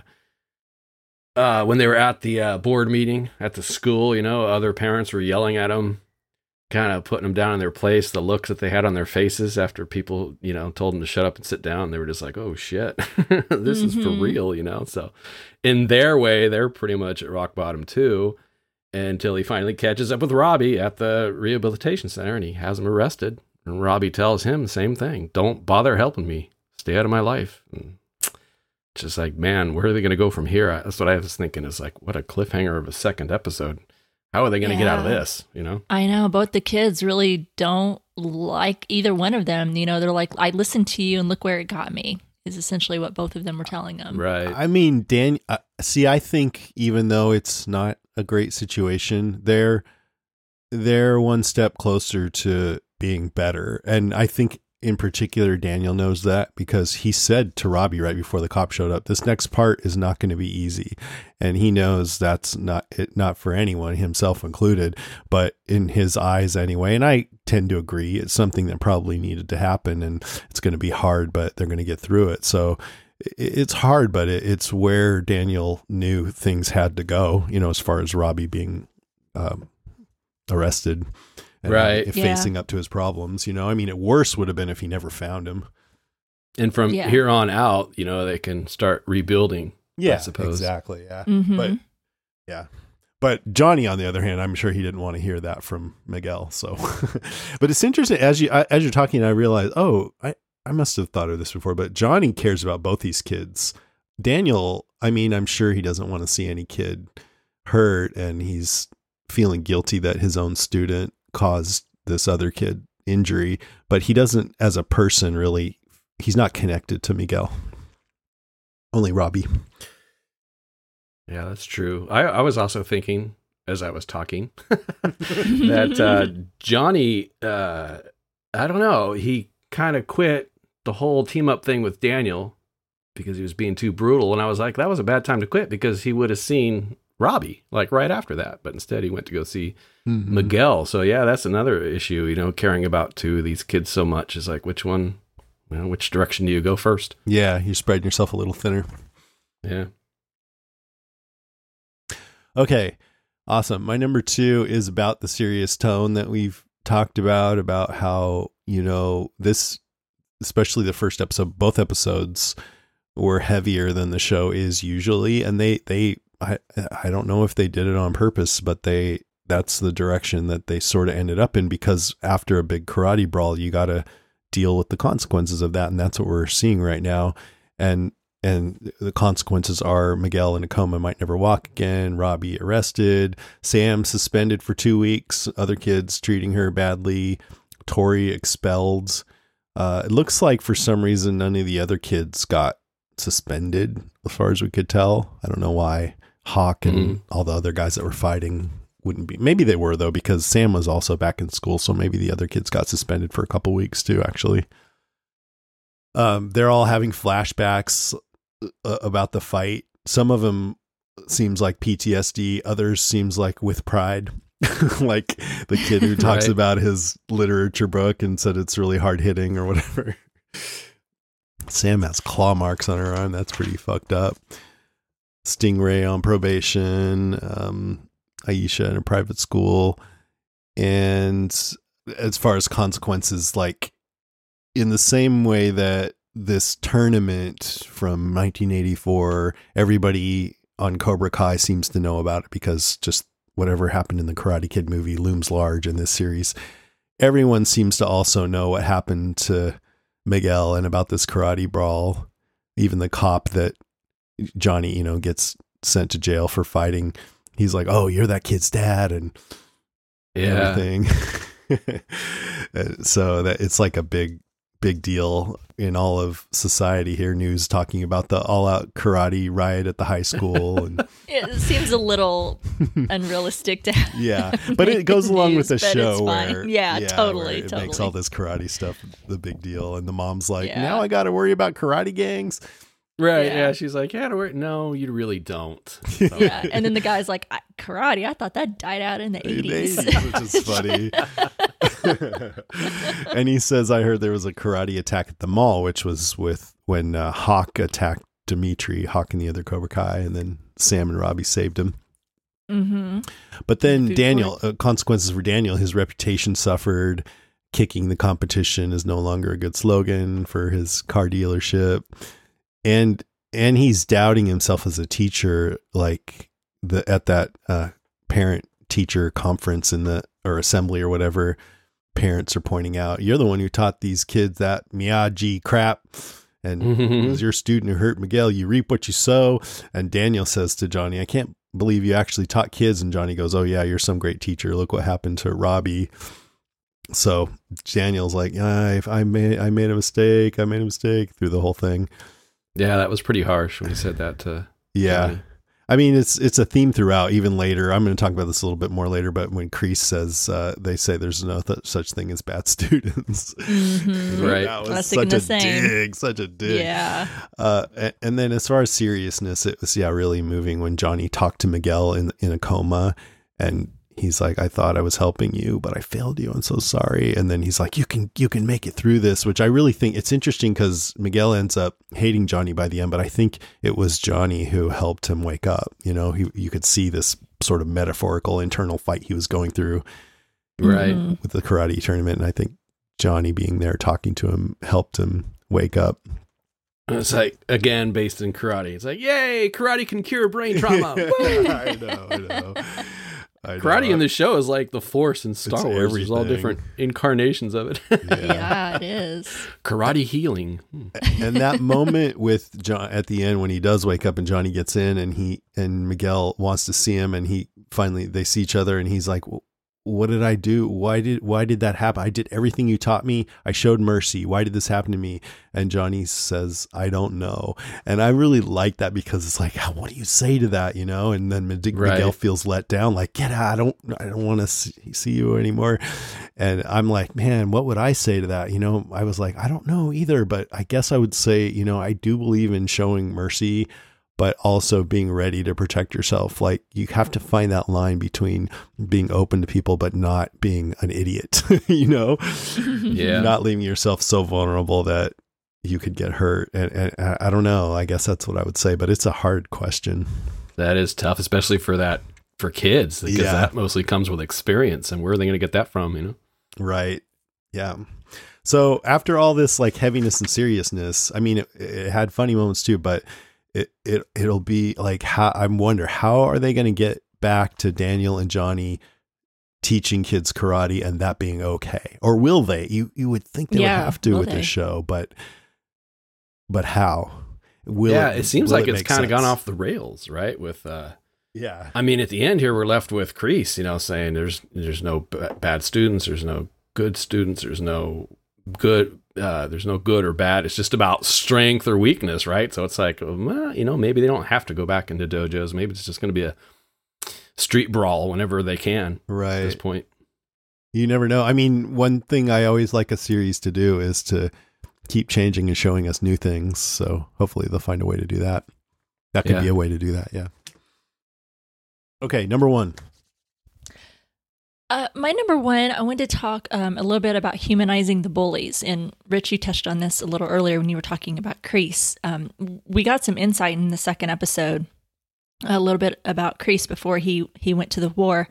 uh, when they were at the uh, board meeting at the school, you know, other parents were yelling at them, kind of putting them down in their place. The looks that they had on their faces after people, you know, told them to shut up and sit down, they were just like, oh shit, this mm-hmm. is for real, you know? So in their way, they're pretty much at rock bottom too, until he finally catches up with Robbie at the rehabilitation center, and he has him arrested. And Robbie tells him the same thing. Don't bother helping me. Stay out of my life. And it's just like, man, where are they going to go from here? That's what I was thinking, is like, what a cliffhanger of a second episode. How are they going to yeah. get out of this? You know? I know. Both the kids really don't like either one of them. You know, they're like, I listened to you and look where it got me, is essentially what both of them were telling them. Right. I mean, Dan, uh, see, I think even though it's not a great situation, they're, they're one step closer to being better. And I think in particular, Daniel knows that, because he said to Robbie right before the cop showed up, this next part is not going to be easy. And he knows that's not it, not for anyone, himself included, but in his eyes anyway. And I tend to agree. It's something that probably needed to happen, and it's going to be hard, but they're going to get through it. So it's hard, but it's where Daniel knew things had to go, you know, as far as Robbie being um, arrested. And right. facing yeah. up to his problems, you know, I mean, it worse would have been if he never found him. And from yeah. here on out, you know, they can start rebuilding. Yeah, I suppose. Exactly. Yeah. Mm-hmm. But yeah, But Johnny, on the other hand, I'm sure he didn't want to hear that from Miguel. So, but it's interesting as you as you're talking, I realize, oh, I, I must have thought of this before. But Johnny cares about both these kids. Daniel, I mean, I'm sure he doesn't want to see any kid hurt, and he's feeling guilty that his own student caused this other kid injury. But he doesn't, as a person, really. He's not connected to Miguel. Only Robbie. Yeah, that's true. I, I was also thinking, as I was talking, that uh, Johnny, uh, I don't know, he kind of quit the whole team up thing with Daniel because he was being too brutal. And I was like, that was a bad time to quit because he would have seen Robbie like right after that. But instead he went to go see mm-hmm. Miguel. So yeah, that's another issue, you know, caring about two of these kids so much is like, which one, you know, which direction do you go first? Yeah, you're spreading yourself a little thinner. Yeah. Okay, awesome. My number two is about the serious tone that we've talked about, about how, you know, this, especially the first episode, both episodes were heavier than the show is usually. And they, they, I, I don't know if they did it on purpose, but they, that's the direction that they sort of ended up in, because after a big karate brawl, you got to deal with the consequences of that. And that's what we're seeing right now. And And the consequences are Miguel in a coma, might never walk again. Robbie arrested. Sam suspended for two weeks. Other kids treating her badly. Tori expelled. Uh, it looks like for some reason none of the other kids got suspended, as far as we could tell. I don't know why Hawk and mm-hmm. all the other guys that were fighting wouldn't be. Maybe they were, though, because Sam was also back in school. So maybe the other kids got suspended for a couple weeks too, actually. Um, they're all having flashbacks about the fight. Some of them seems like P T S D, others seems like with pride. Like the kid who talks right. about his literature book and said it's really hard hitting or whatever. Sam has claw marks on her arm. That's pretty fucked up. Stingray on probation. Um, Aisha in a private school. And as far as consequences, like in the same way that this tournament from nineteen eighty-four, everybody on Cobra Kai seems to know about it because just whatever happened in the Karate Kid movie looms large in this series. Everyone seems to also know what happened to Miguel and about this karate brawl. Even the cop that Johnny, you know, gets sent to jail for fighting. He's like, "Oh, you're that kid's dad," and yeah. everything. So that it's like a big, big deal in all of society here. News talking about the all-out karate riot at the high school, and it seems a little unrealistic to have. Yeah, but it goes along news, with the show where yeah, yeah, totally, where it totally makes all this karate stuff the big deal, and the mom's like, yeah. now I got to worry about karate gangs. Right, yeah. yeah. She's like, yeah, no, you really don't. So. Yeah, and then the guy's like, karate, I thought that died out in the eighties. Which is funny. And he says, I heard there was a karate attack at the mall, which was with when uh, Hawk attacked Dimitri, Hawk and the other Cobra Kai, and then Sam and Robbie saved him. Mm-hmm. But then Food Daniel, uh, consequences for Daniel, his reputation suffered. Kicking the competition is no longer a good slogan for his car dealership. And and he's doubting himself as a teacher, like the at that uh, parent teacher conference in the or assembly or whatever. Parents are pointing out, you're the one who taught these kids that Miyagi crap, and it was your student who hurt Miguel. You reap what you sow. And Daniel says to Johnny, I can't believe you actually taught kids. And Johnny goes, oh yeah, you're some great teacher. Look what happened to Robbie. So Daniel's like, I, I made I made a mistake. I made a mistake through the whole thing. Yeah, that was pretty harsh when he said that to Yeah. Johnny. I mean, it's it's a theme throughout, even later. I'm going to talk about this a little bit more later, but when Kreese says, uh, they say there's no th- such thing as bad students. Mm-hmm. Right. That was That's such a same. dig, such a dig. Yeah. Uh, and, and then as far as seriousness, it was, yeah, really moving when Johnny talked to Miguel in in a coma, and he's like, I thought I was helping you, but I failed you. I'm so sorry. And then he's like, you can, you can make it through this, which I really think it's interesting because Miguel ends up hating Johnny by the end, but I think it was Johnny who helped him wake up. You know, he, you could see this sort of metaphorical internal fight he was going through Right. with the karate tournament. And I think Johnny being there talking to him helped him wake up. It's like, again, based in karate. It's like, yay, karate can cure brain trauma. I know, I know. I know. Karate in the show is like the Force in Star It's Wars. everything. There's all different incarnations of it. Yeah. Yeah, it is. Karate healing. Hmm. And that moment with John at the end when he does wake up and Johnny gets in and he and Miguel wants to see him and he finally they see each other and he's like, what did I do? Why did why did that happen? I did everything you taught me. I showed mercy. Why did this happen to me? And Johnny says, I don't know. And I really like that because it's like, what do you say to that? You know? And then Miguel Right. feels let down, like, get out. I don't I don't want to see, see you anymore. And I'm like, man, what would I say to that? You know, I was like, I don't know either, but I guess I would say, you know, I do believe in showing mercy, but also being ready to protect yourself. Like you have to find that line between being open to people, but not being an idiot, you know, Yeah. not leaving yourself so vulnerable that you could get hurt. And, and I don't know, I guess that's what I would say, but it's a hard question. That is tough, especially for that, for kids, because Yeah. that mostly comes with experience. And where are they going to get that from, you know? Right. Yeah. So after all this like heaviness and seriousness, I mean, it, it had funny moments too, but it, it, it'll be like, how I wonder, how are they going to get back to Daniel and Johnny teaching kids karate and that being okay? Or will they? You, you would think they Yeah, would have to will with they? this show, but, but how will yeah. It, seems will like it it's make kind of gone sense? off the rails, right? With, uh, Yeah. I mean, at the end here, we're left with Kreese, you know, saying there's, there's no b- bad students. There's no good students. There's no good, uh, there's no good or bad. It's just about strength or weakness, right? So it's like, well, you know, maybe they don't have to go back into dojos. Maybe it's just going to be a street brawl whenever they can Right. at this point. You never know. I mean, one thing I always like a series to do is to keep changing and showing us new things. So hopefully they'll find a way to do that. That could Yeah. be a way to do that. Yeah. Okay. Number one. Uh, my number one, I wanted to talk um, a little bit about humanizing the bullies. And Rich, you touched on this a little earlier when you were talking about Kreese. Um, we got some insight in the second episode, a little bit about Kreese before he, he went to the war.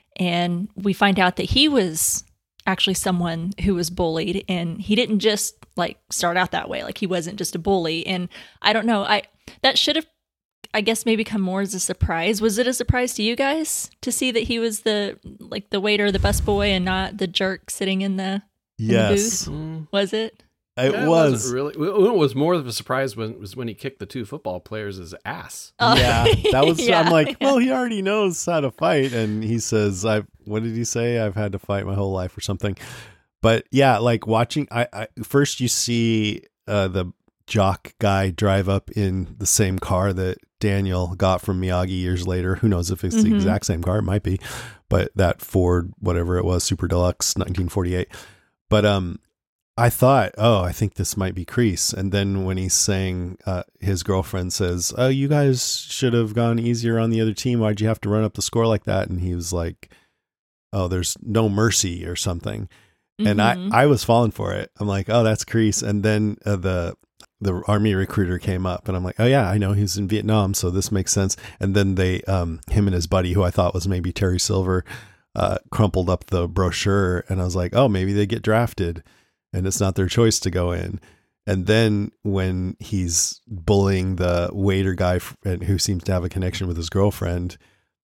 And we find out that he was actually someone who was bullied, and he didn't just like start out that way. Like he wasn't just a bully. And I don't know, I that should have, I guess, maybe come more as a surprise. Was it a surprise to you guys to see that he was the like the waiter, the busboy, and not the jerk sitting in the in the Yes, booth? Mm. Was it? it Yeah, was. wasn't really. What was more of a surprise when, was when he kicked the two football players' ass. Oh, Yeah, that was. yeah, I'm like, yeah. well, he already knows how to fight, and he says, "I." What did he say? I've had to fight my whole life, or something. But yeah, like watching. I, I first you see uh, the jock guy drive up in the same car that Daniel got from Miyagi years later. Who knows if it's the Mhm. exact same car? It might be, but that Ford, whatever it was, Super Deluxe, nineteen forty-eight. But um. I thought, oh, I think this might be Kreese. And then when he's saying, uh, his girlfriend says, oh, you guys should have gone easier on the other team. Why'd you have to run up the score like that? And he was like, oh, there's no mercy or something. And Mhm. I, I was falling for it. I'm like, oh, that's Kreese. And then uh, the the army recruiter came up and I'm like, oh yeah, I know he's in Vietnam. So this makes sense. And then they, um, him and his buddy, who I thought was maybe Terry Silver, uh, crumpled up the brochure. And I was like, oh, maybe they get drafted. And it's not their choice to go in. And then when he's bullying the waiter guy f- and who seems to have a connection with his girlfriend,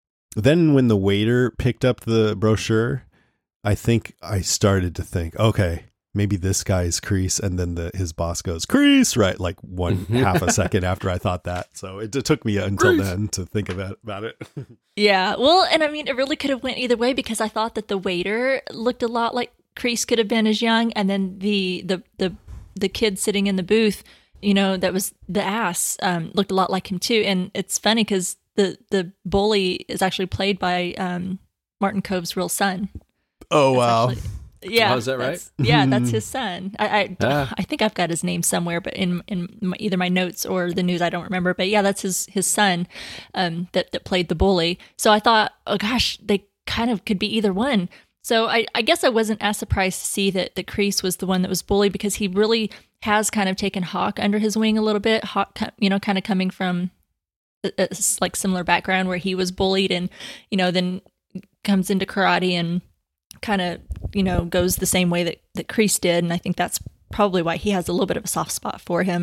then when the waiter picked up the brochure, I think I started to think, okay, maybe this guy's Kreese. And then the his boss goes, Kreese, right? Like one half a second after I thought that. So it, it took me until Kreese. then to think about, about it. Yeah. Well, and I mean, it really could have went either way because I thought that the waiter looked a lot like Kreese could have been as young, and then the the the the kid sitting in the booth, you know, that was the ass, um, looked a lot like him too. And it's funny because the the bully is actually played by um, Martin Cove's real son. Oh, That's wow. actually- yeah, Oh, is that right? that's- Yeah, that's his son. I I, Ah. I think I've got his name somewhere, but in in my, either my notes or the news, I don't remember. But yeah, that's his his son um, that that played the bully. So I thought, oh gosh, they kind of could be either one. So I, I guess I wasn't as surprised to see that that Kreese was the one that was bullied because he really has kind of taken Hawk under his wing a little bit. Hawk, co- you know, kind of coming from a, a s- like similar background where he was bullied and, you know, then comes into karate and kind of, you know, goes the same way that, that Kreese did. And I think that's probably why he has a little bit of a soft spot for him.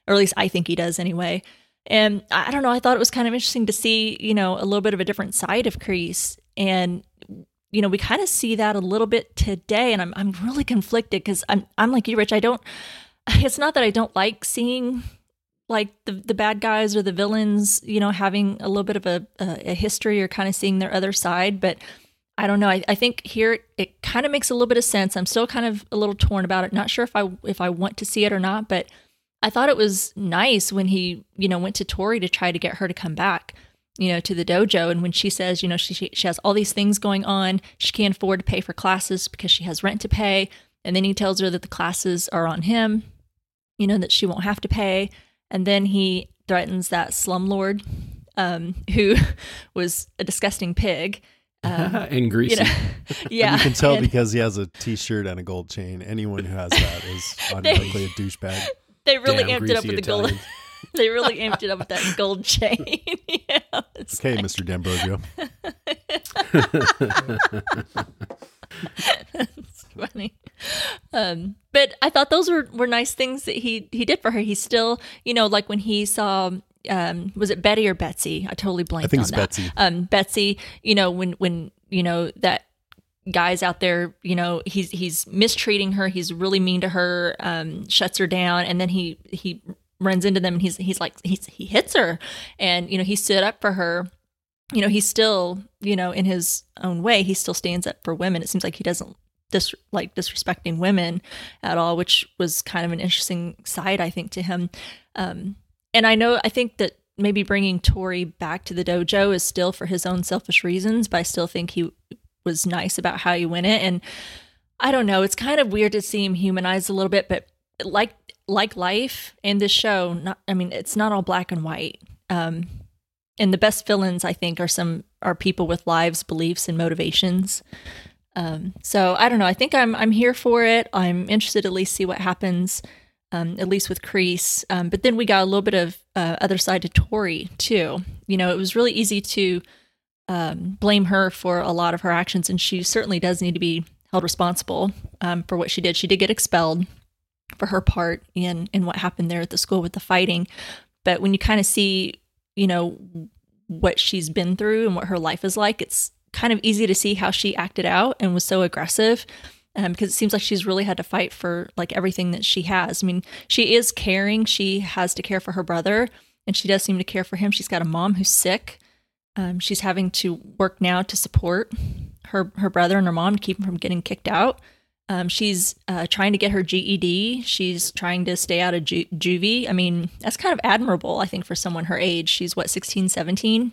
or at least I think he does anyway. And I don't know, I thought it was kind of interesting to see, you know, a little bit of a different side of Kreese. And, you know, we kind of see that a little bit today. And I'm I'm really conflicted because I'm I'm like you, Rich. I don't, it's not that I don't like seeing like the, the bad guys or the villains, you know, having a little bit of a, a, a history or kind of seeing their other side. But I don't know. I, I think here it kind of makes a little bit of sense. I'm still kind of a little torn about it. Not sure if I if I want to see it or not, but I thought it was nice when he, you know, went to Tori to try to get her to come back, you know, to the dojo. And when she says, you know, she she has all these things going on, she can't afford to pay for classes because she has rent to pay. And then he tells her that the classes are on him, you know, that she won't have to pay. And then he threatens that slumlord um, who was a disgusting pig. Um, and greasy. You know, yeah. And you can tell and because he has a t-shirt and a gold chain. Anyone who has that is automatically a douchebag. They really Damn amped it up greasy with the gold. Italians. They really amped it up with that gold chain. Yeah, it's Okay, like- Mister D'Ambrosio. That's funny. Um, but I thought those were, were nice things that he, he did for her. He still, you know, like when he saw, um, was it Betty or Betsy? I totally blanked I think on it's that. Betsy. Um, Betsy, you know, when, when, you know, that guy's out there, you know, he's, he's mistreating her. He's really mean to her, um, shuts her down. And then he, he runs into them and he's, he's like, he's, he hits her and, you know, he stood up for her. You know, he's still, you know, in his own way, he still stands up for women. It seems like he doesn't dis- like disrespecting women at all, which was kind of an interesting side, I think, to him. Um, and I know, I think that maybe bringing Tori back to the dojo is still for his own selfish reasons, but I still think he was nice about how he went it. And I don't know, it's kind of weird to see him humanized a little bit, but like like life in this show, not, I mean, it's not all black and white. Um, and the best villains, I think, are some are people with lives, beliefs, and motivations. Um, so I don't know. I think I'm I'm here for it. I'm interested to at least see what happens, um, at least with Kreese. Um, but then we got a little bit of uh, other side to Tori too. You know, it was really easy to um, blame her for a lot of her actions, and she certainly does need to be held responsible um, for what she did. She did get expelled for her part in in what happened there at the school with the fighting. But when you kind of see, you know, what she's been through and what her life is like, it's kind of easy to see how she acted out and was so aggressive, um, because it seems like she's really had to fight for like everything that she has. I mean, she is caring. She has to care for her brother, and she does seem to care for him. She's got a mom who's sick. Um, she's having to work now to support her her brother and her mom to keep him from getting kicked out. Um, she's uh, trying to get her G E D. She's trying to stay out of ju- juvie. I mean, that's kind of admirable, I think, for someone her age. She's, what, sixteen, seventeen?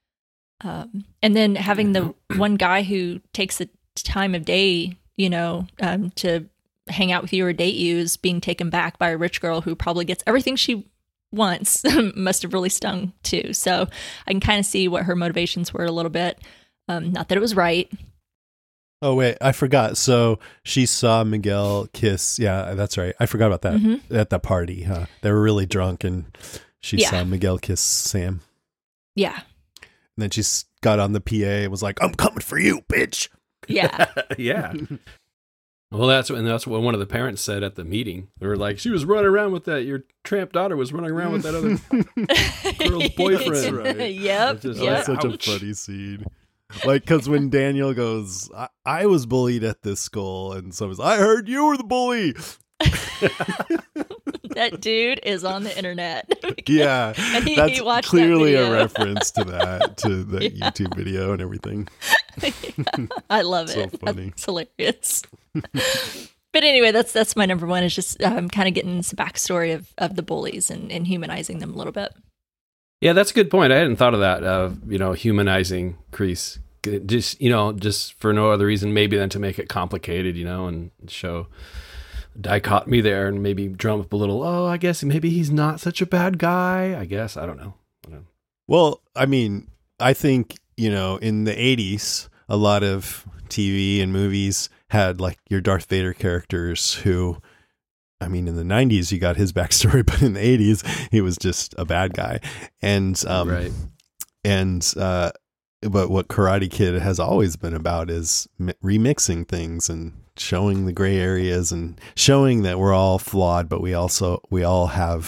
Um, and then having the one guy who takes the time of day, you know, um, to hang out with you or date you is being taken back by a rich girl who probably gets everything she wants. Must have really stung, too. So I can kind of see what her motivations were a little bit. Um, not that it was right. Oh, wait, I forgot. So she saw Miguel kiss. Yeah, that's right. I forgot about that Mm-hmm. at the party. Huh? They were really drunk and she Yeah. saw Miguel kiss Sam. Yeah. And then she s- got on the P A and was like, I'm coming for you, bitch. Yeah. Yeah. Well, that's and that's what one of the parents said at the meeting. They were like, "She was running around with that. Your tramp daughter was running around with that other girl's boyfriend." That's right. Yep. It's just That Yep. was such Ouch. a funny scene. Like, because when Daniel goes, I-, I was bullied at this school, and someone's, I heard you were the bully. That dude is on the internet. Yeah, And he- that's he watched that clearly a video. reference to that, to the Yeah. YouTube video and everything. I love So it. funny. That's hilarious. But anyway, that's that's my number one, is just um, kind of getting some backstory of, of the bullies and, and humanizing them a little bit. Yeah, that's a good point. I hadn't thought of that. Of you know, humanizing Kreese, just you know, just for no other reason, maybe than to make it complicated, you know, and show dichotomy there, and maybe drum up a little. Oh, I guess maybe he's not such a bad guy. I guess I don't know. I don't know. Well, I mean, I think, you know, in the eighties, a lot of T V and movies had like your Darth Vader characters who, I mean, in the nineties, you got his backstory, but in the eighties, he was just a bad guy. And, um, Right. and, uh, but what Karate Kid has always been about is mi- remixing things and showing the gray areas and showing that we're all flawed, but we also, we all have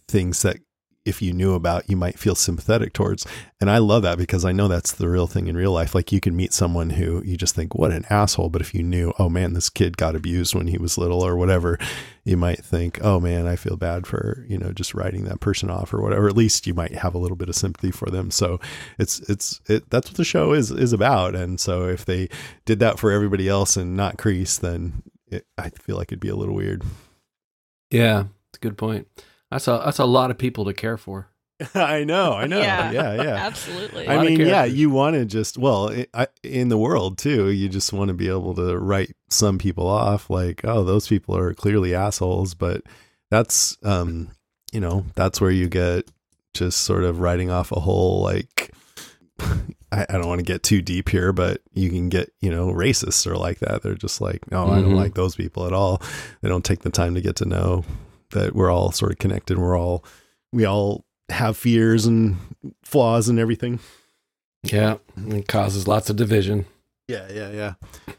things that if you knew about, you might feel sympathetic towards. And I love that because I know that's the real thing in real life. Like you can meet someone who you just think, what an asshole. But if you knew, oh man, this kid got abused when he was little or whatever, you might think, oh man, I feel bad for, you know, just writing that person off or whatever. At least you might have a little bit of sympathy for them. So it's, it's, it, that's what the show is, is about. And so if they did that for everybody else and not Kreese, then it, I feel like it'd be a little weird. Yeah, that's a good point. That's a that's a lot of people to care for. I know, I know. Yeah, yeah, yeah. Absolutely. I mean, yeah, you want to just, well, it, I, in the world too, you just want to be able to write some people off like, oh, those people are clearly assholes. But that's, um, you know, that's where you get just sort of writing off a whole, like, I, I don't want to get too deep here, but you can get, you know, racists are like that. They're just like, no, mm-hmm. I don't like those people at all. They don't take the time to get to know that we're all sort of connected. We're all, we all have fears and flaws and everything. Yeah. It causes lots of division. Yeah. Yeah. Yeah.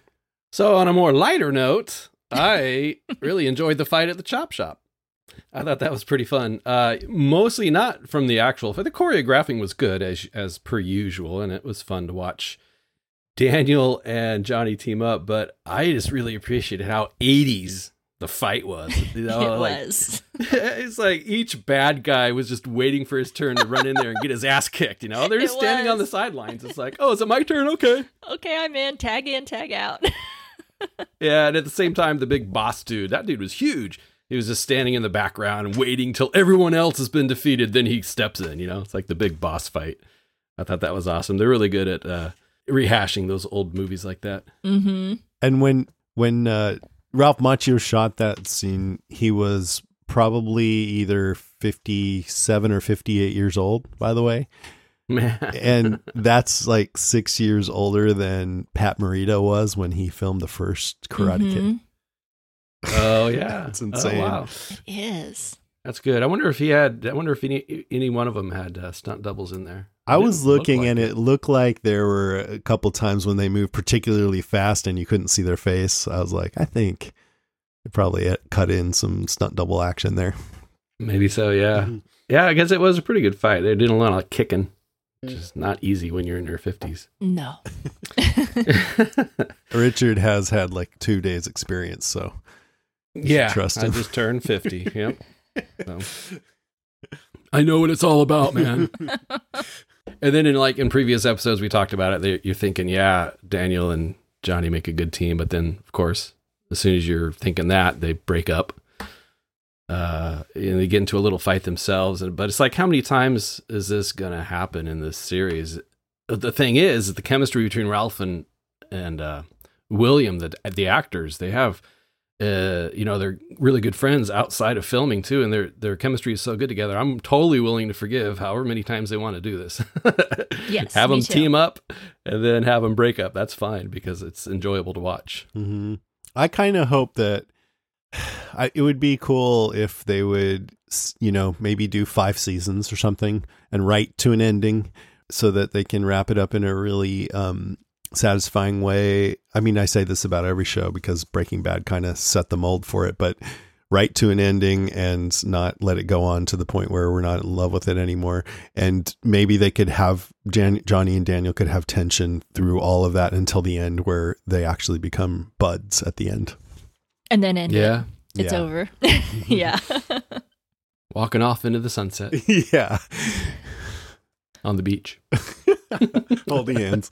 So on a more lighter note, I really enjoyed the fight at the Chop Shop. I thought that was pretty fun. Uh, mostly not from the actual, the choreographing was good as, as per usual. And it was fun to watch Daniel and Johnny team up, but I just really appreciated how eighties the fight was. You know, it like, was. It's like each bad guy was just waiting for his turn to run in there and get his ass kicked. You know, they're just It standing was. on the sidelines. It's like, oh, is it my turn? Okay. Okay, I'm in. Tag in, tag out. Yeah, and at the same time, the big boss dude, that dude was huge. He was just standing in the background and waiting till everyone else has been defeated. Then he steps in, you know, it's like the big boss fight. I thought that was awesome. They're really good at uh, rehashing those old movies like that. Mm-hmm. And when, when, uh, Ralph Macchio shot that scene, he was probably either fifty-seven or fifty-eight years old, by the way. Man. And that's like six years older than Pat Morita was when he filmed the first Karate Mm-hmm. Kid. Oh, yeah. That's insane. Oh, wow. It is. That's good. I wonder if he had, I wonder if any, any one of them had uh, stunt doubles in there. I was looking like and it. it looked like there were a couple times when they moved particularly fast and you couldn't see their face. I was like, I think they probably cut in some stunt double action there. Maybe so, yeah. Mm-hmm. Yeah, I guess it was a pretty good fight. They did a lot of kicking, which is not easy when you're in your fifties. No. Richard has had like two days experience, so yeah, trust him. I just turned fifty. Yep. So. I know what it's all about, man. And then in like in previous episodes, we talked about it. You're thinking, yeah, Daniel and Johnny make a good team. But then, of course, as soon as you're thinking that, they break up. Uh, and they get into a little fight themselves. And But it's like, how many times is this going to happen in this series? The thing is, the chemistry between Ralph and, and uh, William, the, the actors, they have... Uh, you know, they're really good friends outside of filming too, and their their chemistry is so good together. I'm totally willing to forgive however many times they want to do this. Yes, have me them too. team up and then have them break up. That's fine because it's enjoyable to watch. Mm-hmm. I kind of hope that I, it would be cool if they would, you know, maybe do five seasons or something and write to an ending so that they can wrap it up in a really um, satisfying way. I mean, I say this about every show because Breaking Bad kind of set the mold for it, but right to an ending and not let it go on to the point where we're not in love with it anymore. And maybe they could have Jan- Johnny and Daniel could have tension through all of that until the end where they actually become buds at the end. And then end Yeah. it. It's Yeah. over. Yeah. Walking off into the sunset Yeah. on the beach. Holding hands.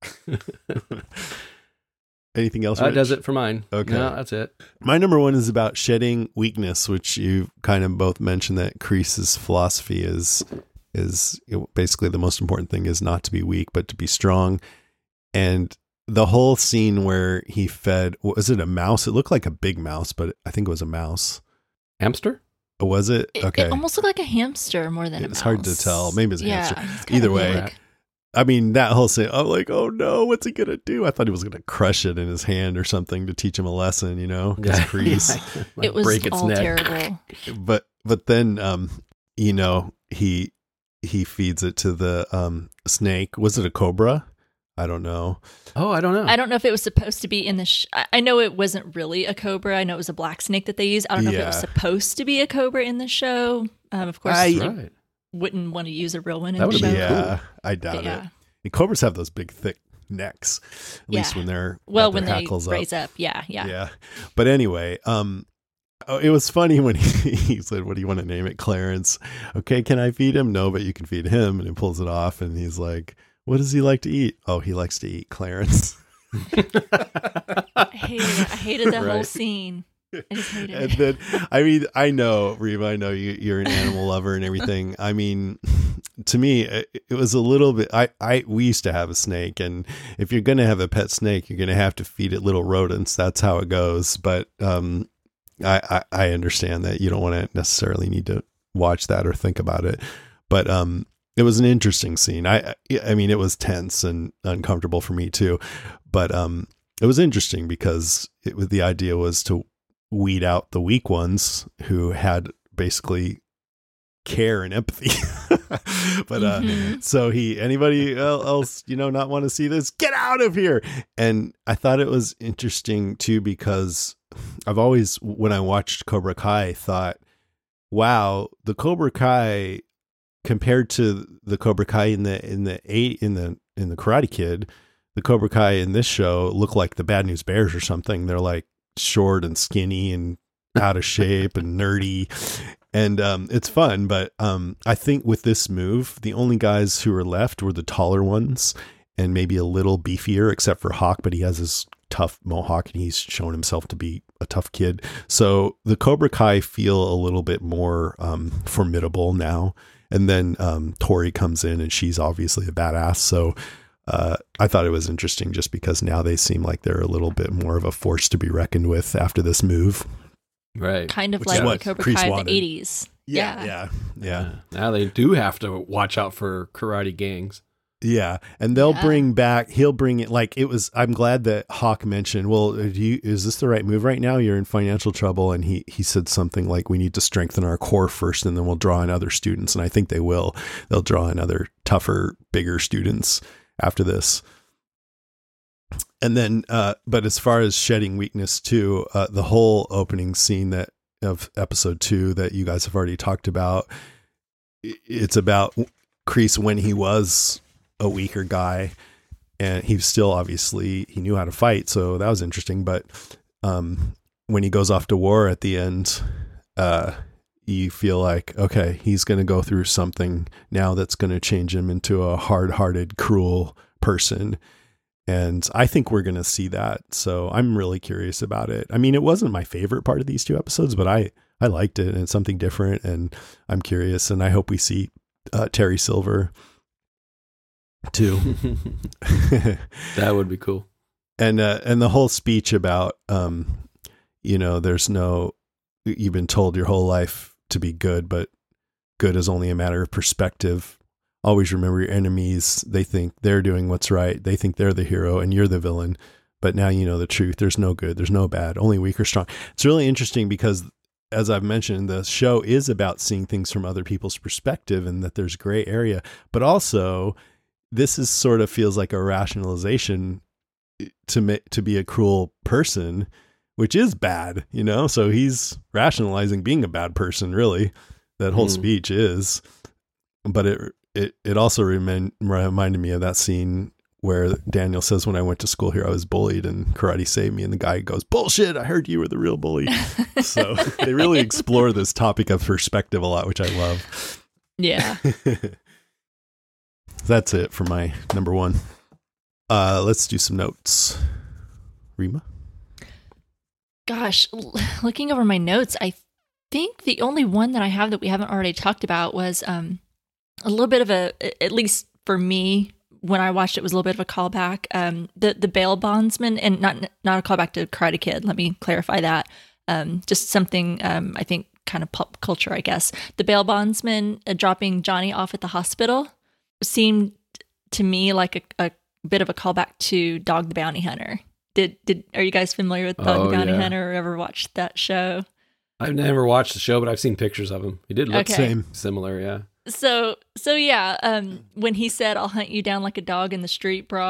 Anything else? That Rich? does it for mine. Okay. No, that's it. My number one is about shedding weakness, which you kind of both mentioned that Kreese's philosophy is is basically the most important thing is not to be weak, but to be strong. And the whole scene where he fed, was it a mouse? It looked like a big mouse, but I think it was a mouse. Hamster? Oh, was it? It, Okay. it almost looked like a hamster more than a mouse. It's hard to tell. Maybe it's a yeah, hamster. it's kinda Either way. big. I mean, that whole scene, I'm like, oh no, what's he going to do? I thought he was going to crush it in his hand or something to teach him a lesson, you know, because Kreese. Like It was break its all neck. terrible. but but then um you know he he feeds it to the um snake. Was it a cobra? I don't know. Oh, I don't know. I don't know if it was supposed to be in the. Sh- I- I know it wasn't really a cobra. I know it was a black snake that they used. I don't know if it was Yeah. supposed to be a cobra in the show. Um, of course, I- they Right. wouldn't want to use a real one in That the would've show. been Yeah, I doubt But yeah. it. And cobras have those big, thick necks, at least Yeah. when they're Well, got when their they hackles raise up, yeah, yeah. Yeah. But anyway, um, oh, it was funny when he, he said, "What do you want to name it, Clarence?" Okay, can I feed him? No, but you can feed him. And he pulls it off, and he's like, "What does he like to eat?" Oh, he likes to eat Clarence. I hated it. I hated that whole Right. scene. I just hated And it. then, I mean, I know, Reba, I know you, you're an animal lover and everything. I mean, to me, it, it was a little bit, I, I, we used to have a snake, and if you're going to have a pet snake, you're going to have to feed it little rodents. That's how it goes. But, um, I, I, I understand that you don't want to necessarily need to watch that or think about it, but, um, it was an interesting scene. I, I mean, it was tense and uncomfortable for me too, but, um, it was interesting because it was, the idea was to weed out the weak ones who had basically care and empathy. But uh Mhm. so he anybody else, you know, not want to see this, get out of here. And I thought it was interesting too, because I've always, when I watched Cobra Kai, thought, wow, the Cobra Kai compared to the Cobra Kai in the in the eight in the in the Karate Kid, the Cobra Kai in this show look like the Bad News Bears or something. They're like short and skinny and out of shape and nerdy, and um it's fun. But um I think with this move, the only guys who were left were the taller ones and maybe a little beefier, except for Hawk, but he has his tough mohawk and he's shown himself to be a tough kid. So the Cobra Kai feel a little bit more um formidable now. And then um Tori comes in and she's obviously a badass. So Uh, I thought it was interesting just because now they seem like they're a little bit more of a force to be reckoned with after this move. Right. Kind of Which is like what the Cobra Kreese Kai of wanted. the eighties. Yeah. Yeah. Yeah. Now they do have to watch out for karate gangs. Yeah. And they'll Yeah. bring back, he'll bring it like it was. I'm glad that Hawk mentioned, well, do you, is this the right move right now? You're in financial trouble. And he, he said something like, we need to strengthen our core first and then we'll draw in other students. And I think they will. They'll draw in other tougher, bigger students after this. And then, uh, but as far as shedding weakness too, uh, the whole opening scene that of episode two that you guys have already talked about, i- it's about Kreese when he was a weaker guy, and he was still obviously he knew how to fight, so that was interesting. But um, when he goes off to war at the end, uh, you feel like okay, he's going to go through something now that's going to change him into a hard-hearted, cruel person. And I think we're going to see that. So I'm really curious about it. I mean, it wasn't my favorite part of these two episodes, but I, I liked it and it's something different and I'm curious. And I hope we see uh, Terry Silver too. That would be cool. And, uh, and the whole speech about, um, you know, there's no, you've been told your whole life to be good, but good is only a matter of perspective. Always remember your enemies. They think they're doing what's right. They think they're the hero and you're the villain. But now you know the truth. There's no good. There's no bad. Only weak or strong. It's really interesting because, as I've mentioned, the show is about seeing things from other people's perspective and that there's gray area. But also, this is sort of feels like a rationalization to ma- to be a cruel person, which is bad, you know? So he's rationalizing being a bad person, really. That whole Mm. speech is. But it It it also remind, reminded me of that scene where Daniel says, when I went to school here, I was bullied and karate saved me. And the guy goes, bullshit, I heard you were the real bully. So they really explore this topic of perspective a lot, which I love. Yeah. That's it for my number one. Uh, let's do some notes. Rima? Gosh, l- looking over my notes, I think the only one that I have that we haven't already talked about was um, a little bit of a, at least for me, when I watched it, was a little bit of a callback. Um, the the bail bondsman, and not not a callback to Karate Kid. Let me clarify that. Um, just something um, I think kind of pop culture, I guess. The bail bondsman uh, dropping Johnny off at the hospital seemed to me like a, a bit of a callback to Dog the Bounty Hunter. Did did are you guys familiar with Dog Oh, the Bounty yeah. Hunter or ever watched that show? I've never watched the show, but I've seen pictures of him. He did look Okay. Same. similar, yeah. So so yeah, um, when he said, "I'll hunt you down like a dog in the street, brah,"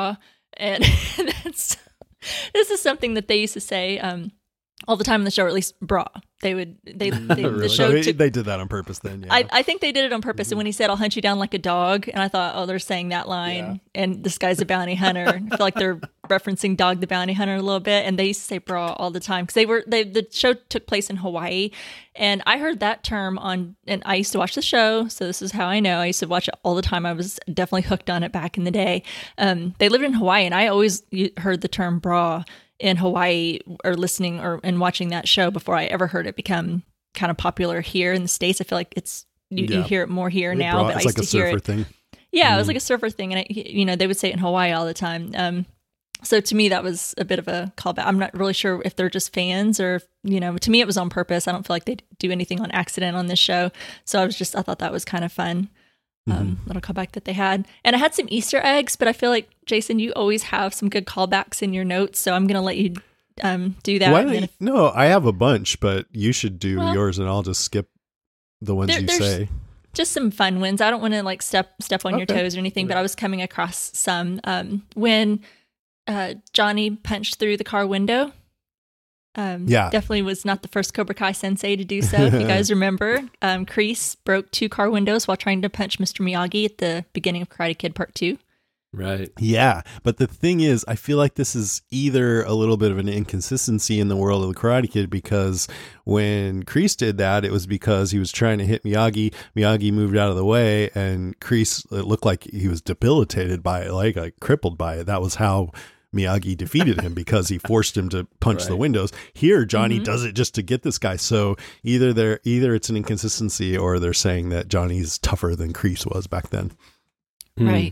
And that's this is something that they used to say um, all the time in the show, or at least Bra. They would they, they Really? the show So they, took, they did that on purpose then, yeah. I, I think they did it on purpose. And when he said, "I'll hunt you down like a dog," and I thought, oh, they're saying that line, and this guy's a bounty hunter. I feel like they're referencing Dog the Bounty Hunter a little bit. And they used to say "bra" all the time because they were they the show took place in Hawaii, and I heard that term on. And I used to watch the show, so this is how I know. I used to watch it all the time. I was definitely hooked on it back in the day. Um, they lived in Hawaii, and I always heard the term "bra" in Hawaii, or listening or and watching that show before I ever heard it become kind of popular here in the States. I feel like it's you, Yeah. you hear it more here They now, brought- but I it's used like a to hear surfer it. thing. Yeah, it was like a surfer thing, and it, you know they would say it in Hawaii all the time. Um, so to me, that was a bit of a callback. I'm not really sure if they're just fans or, if, you know, to me it was on purpose. I don't feel like they do anything on accident on this show. So I was just I thought that was kind of fun. Um, little callback that they had, and I had some Easter eggs, but I feel like Jason, you always have some good callbacks in your notes, so I'm gonna let you um, do that. Why and don't then you- if- no, I have a bunch, but you should do Well, yours and I'll just skip the ones there- you there's- say. just some fun ones. I don't want to like step step on your Okay. toes or anything, but I was coming across some um, when uh, Johnny punched through the car window. Um, Yeah. definitely was not the first Cobra Kai sensei to do so. If you guys remember, um, Kreese broke two car windows while trying to punch Mister Miyagi at the beginning of Karate Kid Part Two. Right. Yeah, but the thing is, I feel like this is either a little bit of an inconsistency in the world of the Karate Kid, because when Kreese did that, it was because he was trying to hit Miyagi. Miyagi moved out of the way, and Kreese, it looked like he was debilitated by it, like, like crippled by it. That was how Miyagi defeated him, because he forced him to punch the Right. windows. Here, Johnny Mm-hmm. does it just to get this guy. So either they're either it's an inconsistency, or they're saying that Johnny's tougher than Kreese was back then. Mm. Right.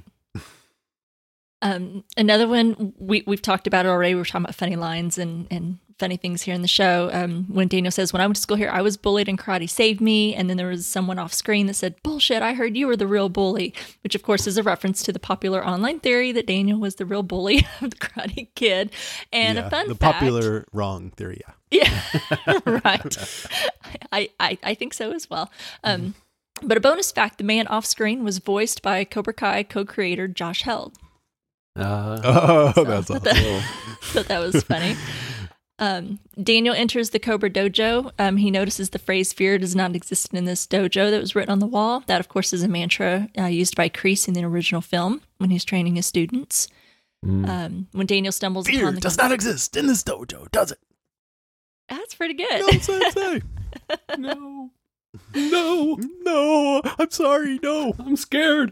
Um, another one we we've talked about it already. We were talking about funny lines and and funny things here in the show. Um, when Daniel says, "When I went to school here, I was bullied and karate saved me," and then there was someone off screen that said, "Bullshit! I heard you were the real bully," which of course is a reference to the popular online theory that Daniel was the real bully of the Karate Kid. And Yeah, a fun the fact, popular wrong theory. Yeah. yeah, right. I, I I think so as well. Um, but a bonus fact: the man off screen was voiced by Cobra Kai co-creator Josh Held. Uh, Oh, that's awesome. Thought that was funny. Um, Daniel enters the Cobra dojo. Um, he notices the phrase "fear does not exist in this dojo" that was written on the wall. That, of course, is a mantra uh, used by Kreese in the original film when he's training his students. mm. Um, when Daniel stumbles Fear upon the does not exist in this dojo, does it? that's pretty good. No, sensei. No. No. No. I'm sorry. No. I'm scared.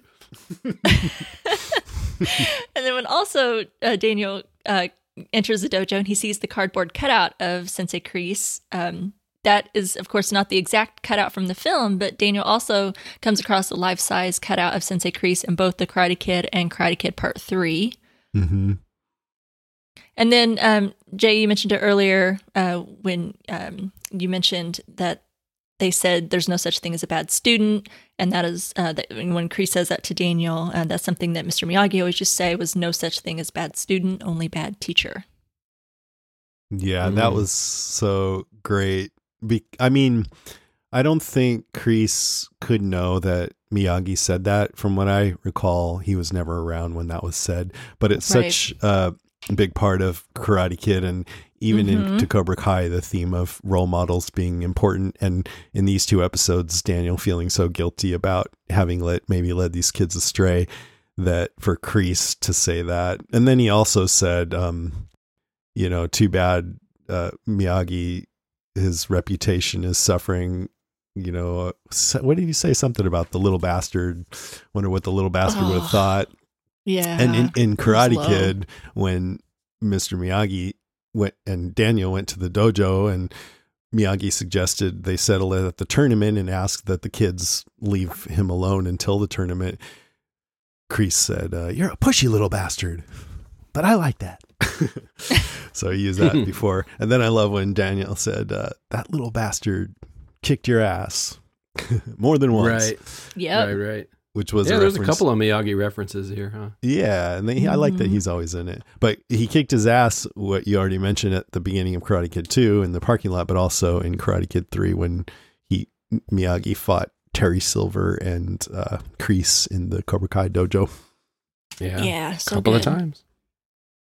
And then when also uh, Daniel uh, enters the dojo and he sees the cardboard cutout of Sensei Kreese, um, that is, of course, not the exact cutout from the film, but Daniel also comes across a life-size cutout of Sensei Kreese in both The Karate Kid and Karate Kid Part three. Mm-hmm. And then, um, Jay, you mentioned it earlier uh, when um, you mentioned that they said there's no such thing as a bad student. And that is, uh, that when Kreese says that to Daniel, uh, that's something that Mister Miyagi always just say was no such thing as bad student, only bad teacher. Yeah, that Mm. was so great. Be- I mean, I don't think Kreese could know that Miyagi said that. From what I recall, he was never around when that was said. But it's Right. such a big part of Karate Kid, and even Mhm. into Cobra Kai, the theme of role models being important. And in these two episodes, Daniel feeling so guilty about having let maybe led these kids astray, that for Kreese to say that. And then he also said, um, you know, too bad uh, Miyagi, his reputation is suffering. You know, uh, so- what did you say? Something about the little bastard. Wonder what the little bastard would have Oh, thought. Yeah. And in, in Karate low. Kid, when Mister Miyagi went and Daniel went to the dojo, and Miyagi suggested they settle it at the tournament and asked that the kids leave him alone until the tournament, Kreese said, uh, "You're a pushy little bastard, but I like that." So he used that before. And then I love when Daniel said, uh, "That little bastard kicked your ass more than once," Right. Yep. Right. Right. which was Yeah, a there's a reference- couple of Miyagi references here, huh? Yeah, and they, I like that Mhm. he's always in it. But he kicked his ass, what you already mentioned at the beginning of Karate Kid two in the parking lot, but also in Karate Kid three when he Miyagi fought Terry Silver and uh, Kreese in the Cobra Kai dojo. Yeah. Yeah. A So couple good. of times.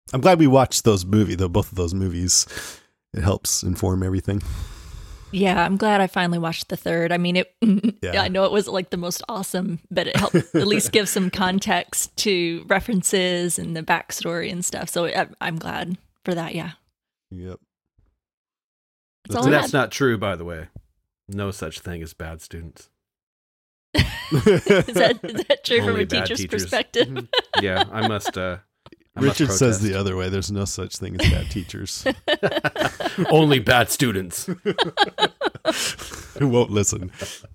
I'm glad we watched those movies, though. Both of those movies, it helps inform everything. Yeah, I'm glad I finally watched the third. I mean, it. Yeah. I know it wasn't like the most awesome, but it helped at least give some context to references and the backstory and stuff. So I, I'm glad for that. Yeah. Yep. That's all I That's had. not true, by the way. No such thing as bad students. is that is that true from Only a bad teacher's teachers. perspective? Yeah, I must. Uh, I must Richard says protest. the other way. There's no such thing as bad teachers Only bad students. who won't listen.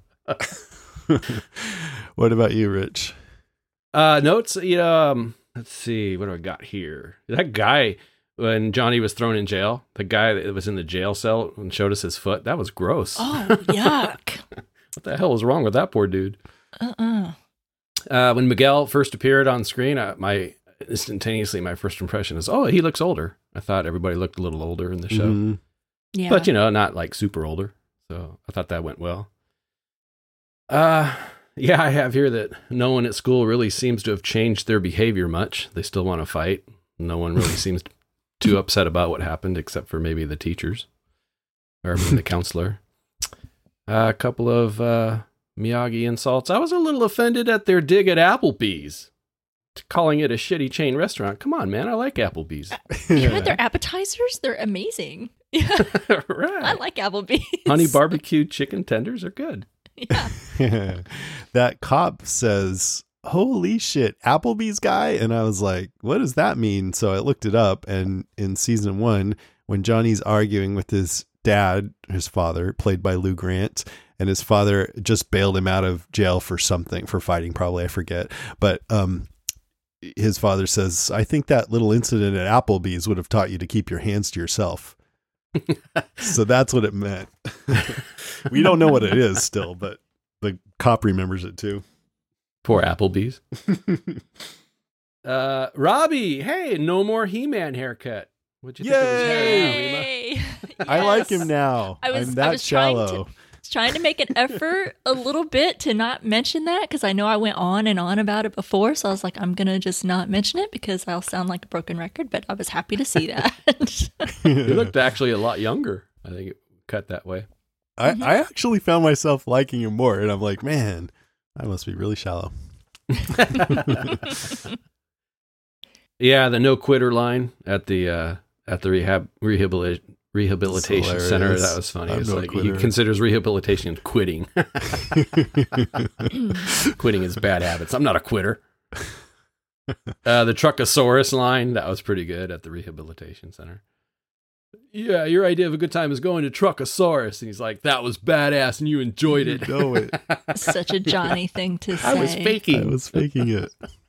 What about you, Rich? Uh, notes. Yeah. Um, let's see. What do I got here? That guy when Johnny was thrown in jail. The guy that was in the jail cell and showed us his foot. That was gross. Oh, yuck. What the hell was wrong with that poor dude? Uh-uh. Uh, when Miguel first appeared on screen, uh, my instantaneously my first impression is, oh, he looks older. I thought everybody looked a little older in the show, Mhm. Yeah. but you know, not like super older. So I thought that went well. Uh, yeah, I have here that no one at school really seems to have changed their behavior much. They still want to fight. No one really seems too upset about what happened, except for maybe the teachers or I mean, the counselor. Uh, a couple of uh, Miyagi insults. I was a little offended at their dig at Applebee's, calling it a shitty chain restaurant. Come on, man. I like Applebee's. You had their appetizers? They're amazing. Yeah. Right. I like Applebee's. Honey barbecued chicken tenders are good. Yeah. That cop says, holy shit, Applebee's guy? And I was like, what does that mean? So I looked it up, and in season one, when Johnny's arguing with his dad, his father, played by Lou Grant, and his father just bailed him out of jail for something, for fighting probably, I forget. But um, his father says, I think that little incident at Applebee's would have taught you to keep your hands to yourself. So that's what it meant. We don't know what it is still, but the cop remembers it too. Poor Applebee's. uh, Robbie, hey, no more He-Man haircut. What'd you think of his hair? Rima? Yay. I like Yes. him now. I was- I'm I that was trying to- shallow. was trying to make an effort a little bit to not mention that because I know I went on and on about it before. So I was like, I'm going to just not mention it because I'll sound like a broken record, but I was happy to see that. He looked actually a lot younger. I think it cut that way. I, I actually found myself liking him more, and I'm like, man, I must be really shallow. Yeah, the no quitter line at the uh, at the rehab rehabilitation rehabilitation That's center. hilarious. That was funny. I'm It's no like quitter. he considers rehabilitation quitting. Quitting his bad habits. I'm not a quitter. Uh, the Truckosaurus line, that was pretty good at the rehabilitation center. Yeah, your idea of a good time is going to Truckosaurus. And he's like, that was badass and you enjoyed it. You know it. Such a Johnny thing to say. I was faking. I was faking it.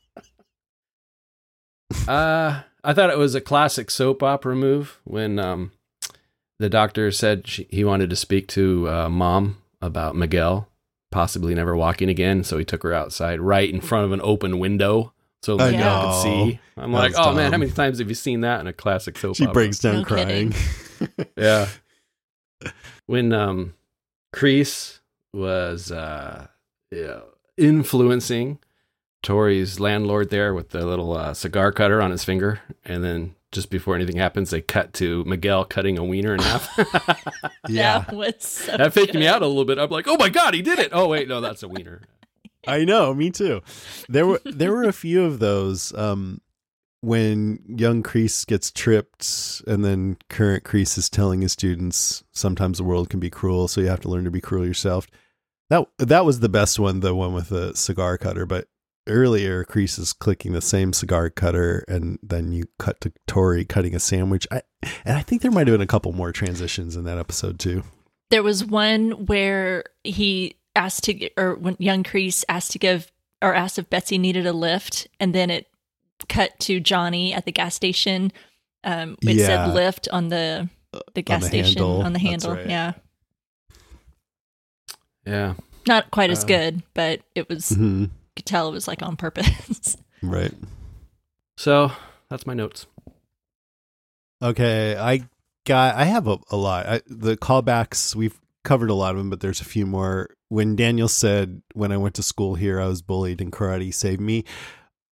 Uh, I thought it was a classic soap opera move when um, the doctor said she, he wanted to speak to uh, mom about Miguel possibly never walking again. So he took her outside right in front of an open window so I Miguel know. could see. I'm That like, was oh man, how dumb. many times have you seen that in a classic soap She opera? breaks down No crying. Yeah. When um, Kreese was uh, yeah, influencing Tori's landlord there with the little uh, cigar cutter on his finger, and then just before anything happens, they cut to Miguel cutting a wiener in half. Yeah, That was so That faked me good. out a little bit. I'm like, oh my god, he did it! Oh wait, no, that's a wiener. I know. Me too. There were there were a few of those um, when young Kreese gets tripped, and then current Kreese is telling his students sometimes the world can be cruel, so you have to learn to be cruel yourself. That that was the best one, the one with the cigar cutter. But earlier, Kreese is clicking the same cigar cutter, and then you cut to Tori cutting a sandwich. I, and I think there might have been a couple more transitions in that episode too. There was one where he asked to, g- or when young Kreese asked to give, or asked if Betsy needed a lift, and then it cut to Johnny at the gas station. Um, it Yeah. said lift on the the gas the station handle. on the That's handle. right. Yeah, Yeah, not quite as Uh, good, but it was. Mm-hmm. You could tell it was like on purpose. Right. so that's my notes. Okay, I got. I have a, a lot. I, the callbacks, we've covered a lot of them, but there's a few more. When Daniel said, "When I went to school here, I was bullied and karate saved me,"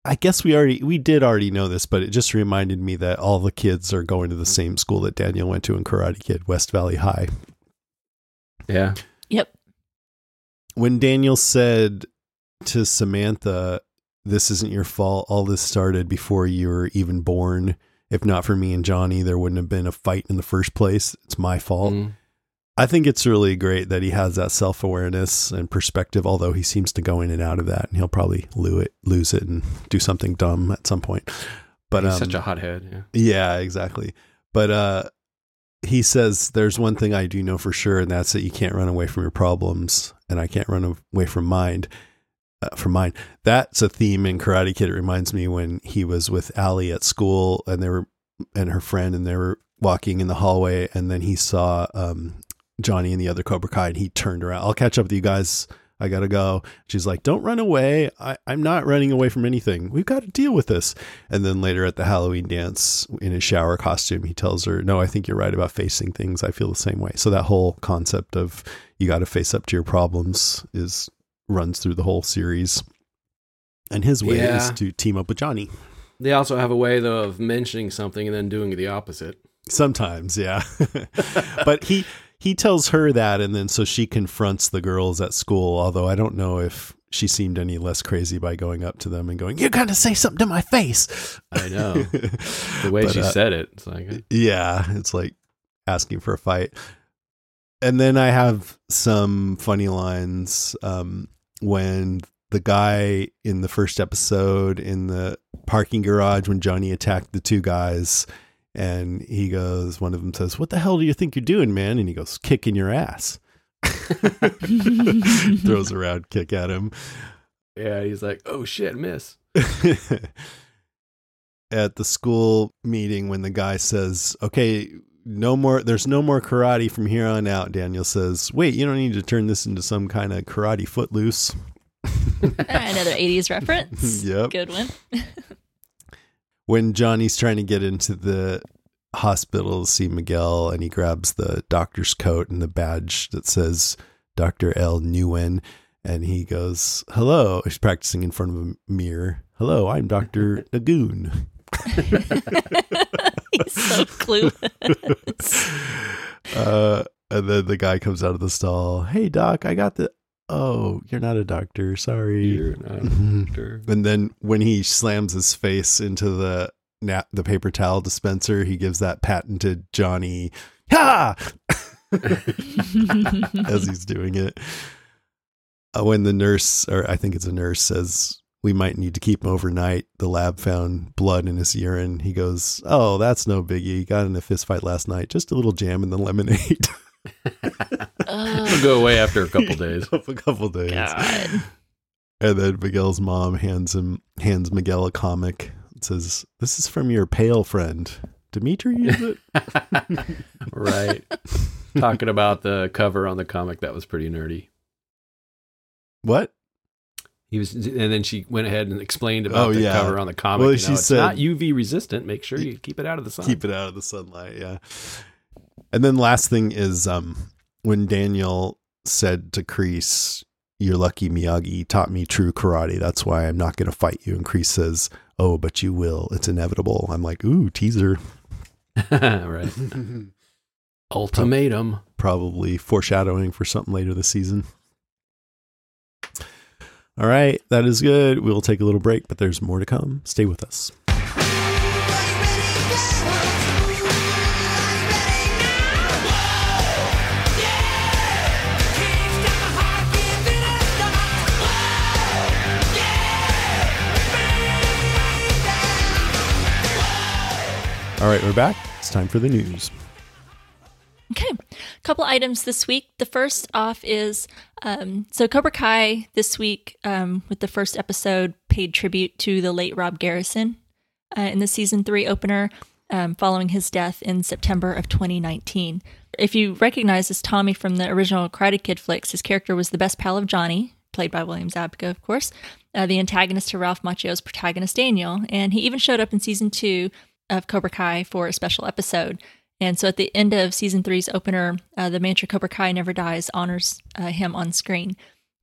I guess we already we did already know this, but it just reminded me that all the kids are going to the same school that Daniel went to in Karate Kid, West Valley High. Yeah. Yep. When Daniel said to Samantha, "This isn't your fault. All this started before you were even born. If not for me and Johnny, there wouldn't have been a fight in the first place. It's my fault." Mm. I think it's really great that he has that self-awareness and perspective, although he seems to go in and out of that, and he'll probably lose it, lose it and do something dumb at some point. But he's um, such a hothead. Yeah. Yeah, exactly. But uh, he says, there's one thing I do know for sure, and that's that you can't run away from your problems, and I can't run away from mine. Uh, from mine. That's a theme in Karate Kid. It reminds me when he was with Allie at school, and they were, and her friend, and they were walking in the hallway, and then he saw um, Johnny and the other Cobra Kai, and he turned around. "I'll catch up with you guys. I gotta go." She's like, "Don't run away. I, I'm not running away from anything. We've got to deal with this." And then later at the Halloween dance in his shower costume, he tells her, "No, I think you're right about facing things. I feel the same way." So that whole concept of you got to face up to your problems is runs through the whole series. And his way yeah. is to team up with Johnny. They also have a way, though, of mentioning something and then doing the opposite. Sometimes, yeah. But he... He tells her that, and then so she confronts the girls at school, although I don't know if she seemed any less crazy by going up to them and going, "You're going to say something to my face." I know. The way but, she uh, said it. It's like, yeah, it's like asking for a fight. And then I have some funny lines um, when the guy in the first episode in the parking garage, when Johnny attacked the two guys, and he goes, one of them says, "What the hell do you think you're doing, man?" And he goes, "Kicking your ass." Throws a round kick at him. Yeah, he's like, "Oh shit, miss." At the school meeting, when the guy says, "Okay, no more, there's no more karate from here on out," Daniel says, "Wait, you don't need to turn this into some kind of karate footloose." Another eighties reference. Yep. Good one. When Johnny's trying to get into the hospital to see Miguel, and he grabs the doctor's coat and the badge that says Doctor L. Nguyen, and he goes, "Hello." He's practicing in front of a mirror. "Hello, I'm Doctor Nagoon." He's so clueless. Uh, and then the guy comes out of the stall. "Hey, Doc, I got the..." "Oh, you're not a doctor. Sorry." You're not a doctor. And then when he slams his face into the na- the paper towel dispenser, he gives that patented Johnny "Ha!" as he's doing it. Uh, when the nurse, or I think it's a nurse, says, "We might need to keep him overnight. The lab found blood in his urine." He goes, "Oh, that's no biggie. He got in a fist fight last night. Just a little jam in the lemonade." It'll go away after a couple days. a couple days. God. And then Miguel's mom hands him hands Miguel a comic. It says, "This is from your pale friend, Dimitri." Is it? Right. Talking about the cover on the comic, that was pretty nerdy. What? He was, and then she went ahead and explained about oh, the yeah. cover on the comic. Well, you she know, it's said, not U V resistant. Make sure you keep it out of the sun. Keep it out of the sunlight. Yeah. And then last thing is um, when Daniel said to Kreese, "You're lucky Miyagi taught me true karate. That's why I'm not going to fight you." And Kreese says, "Oh, but you will. It's inevitable." I'm like, ooh, teaser. Right. Ultimatum. Probably foreshadowing for something later this season. All right. That is good. We'll take a little break, but there's more to come. Stay with us. All right, we're back. It's time for the news. Okay, a couple items this week. The first off is, um, so Cobra Kai this week um, with the first episode paid tribute to the late Rob Garrison uh, in the season three opener um, following his death in September of twenty nineteen. If you recognize this Tommy from the original Karate Kid flicks, his character was the best pal of Johnny, played by William Zabka, of course, uh, the antagonist to Ralph Macchio's protagonist Daniel, and he even showed up in season two of Cobra Kai for a special episode. And so at the end of season three's opener, uh, the mantra "Cobra Kai never dies" honors uh, him on screen.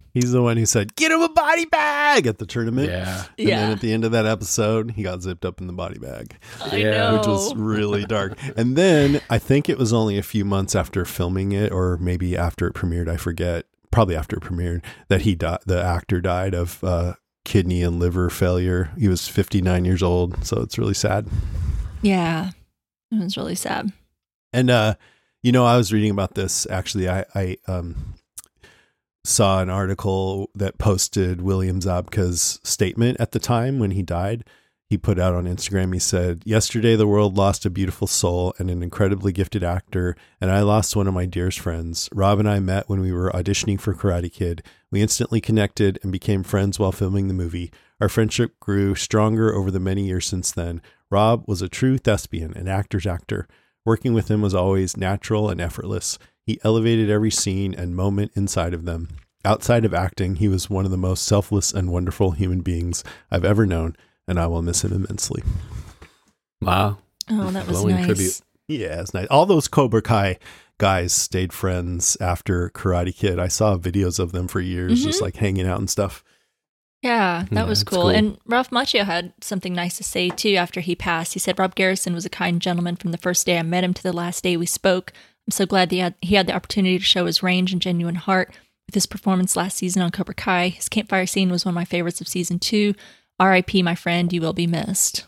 He's the one who said, "Get him a body bag" at the tournament. Yeah. And Yeah. then at the end of that episode, he got zipped up in the body bag, I Yeah. know. which was really dark. And then I think it was only a few months after filming it, or maybe after it premiered, I forget, probably after it premiered, that he died. The actor died of uh, kidney and liver failure. He was fifty-nine years old. So it's really sad. Yeah. It was really sad. And, uh, you know, I was reading about this. Actually, I, I um, saw an article that posted William Zabka's statement at the time when he died. He put out on Instagram, he said, "Yesterday, the world lost a beautiful soul and an incredibly gifted actor, and I lost one of my dearest friends. Rob and I met when we were auditioning for Karate Kid. We instantly connected and became friends while filming the movie. Our friendship grew stronger over the many years since then. Rob was a true thespian, an actor's actor. Working with him was always natural and effortless. He elevated every scene and moment inside of them. Outside of acting, he was one of the most selfless and wonderful human beings I've ever known, and I will miss him immensely." Wow. Oh, that was Glowing nice. tribute. Yeah, it's nice. All those Cobra Kai guys stayed friends after Karate Kid. I saw videos of them for years, just like hanging out and stuff. Yeah, that Yeah, was it's cool. cool. And Ralph Macchio had something nice to say too after he passed. He said, "Rob Garrison was a kind gentleman from the first day I met him to the last day we spoke. I'm so glad that he had, he had the opportunity to show his range and genuine heart with his performance last season on Cobra Kai. His campfire scene was one of my favorites of season two. R I P, my friend, you will be missed."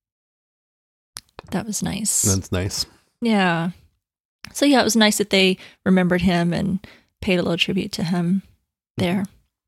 That was nice. That's nice. Yeah. So yeah, it was nice that they remembered him and paid a little tribute to him there.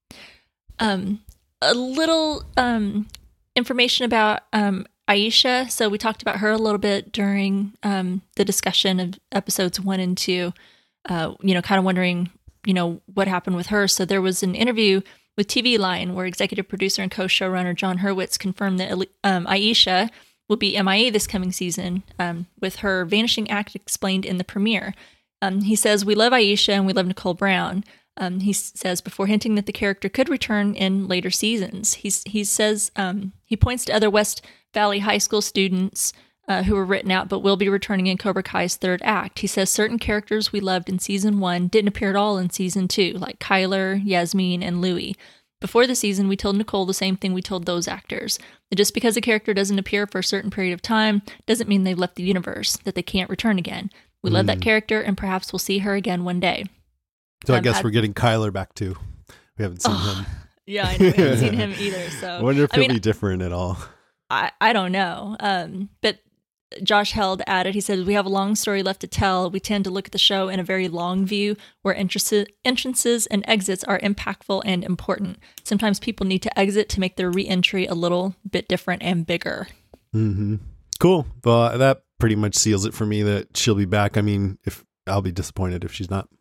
Um, a little um, information about um, Aisha. So we talked about her a little bit during um, the discussion of episodes one and two, uh, you know, kind of wondering, you know, what happened with her. So there was an interview with T V Line where executive producer and co-showrunner John Hurwitz confirmed that um, Aisha will be M I A this coming season, um, with her vanishing act explained in the premiere. Um, he says, "We love Aisha and we love Nicole Brown." Um, he s- says before hinting that the character could return in later seasons. He's, he says um, he points to other West Valley High School students uh, who were written out but will be returning in Cobra Kai's third act. He says certain characters we loved in season one didn't appear at all in season two, like Kyler, Yasmin, and Louie. Before the season, we told Nicole the same thing we told those actors. That just because a character doesn't appear for a certain period of time doesn't mean they've left the universe, that they can't return again. We love that character and perhaps we'll see her again one day. So I Um, guess I- we're getting Kyler back too. We haven't seen Oh, him. Yeah, I know. We haven't seen him either. So I wonder if I he'll mean, be different at all. I, I don't know. Um, but Josh Held added, he said, "We have a long story left to tell. We tend to look at the show in a very long view where entrances, entrances and exits are impactful and important. Sometimes people need to exit to make their re-entry a little bit different and bigger." Mm-hmm. Cool. Well, that pretty much seals it for me that she'll be back. I mean, if I'll be disappointed if she's not.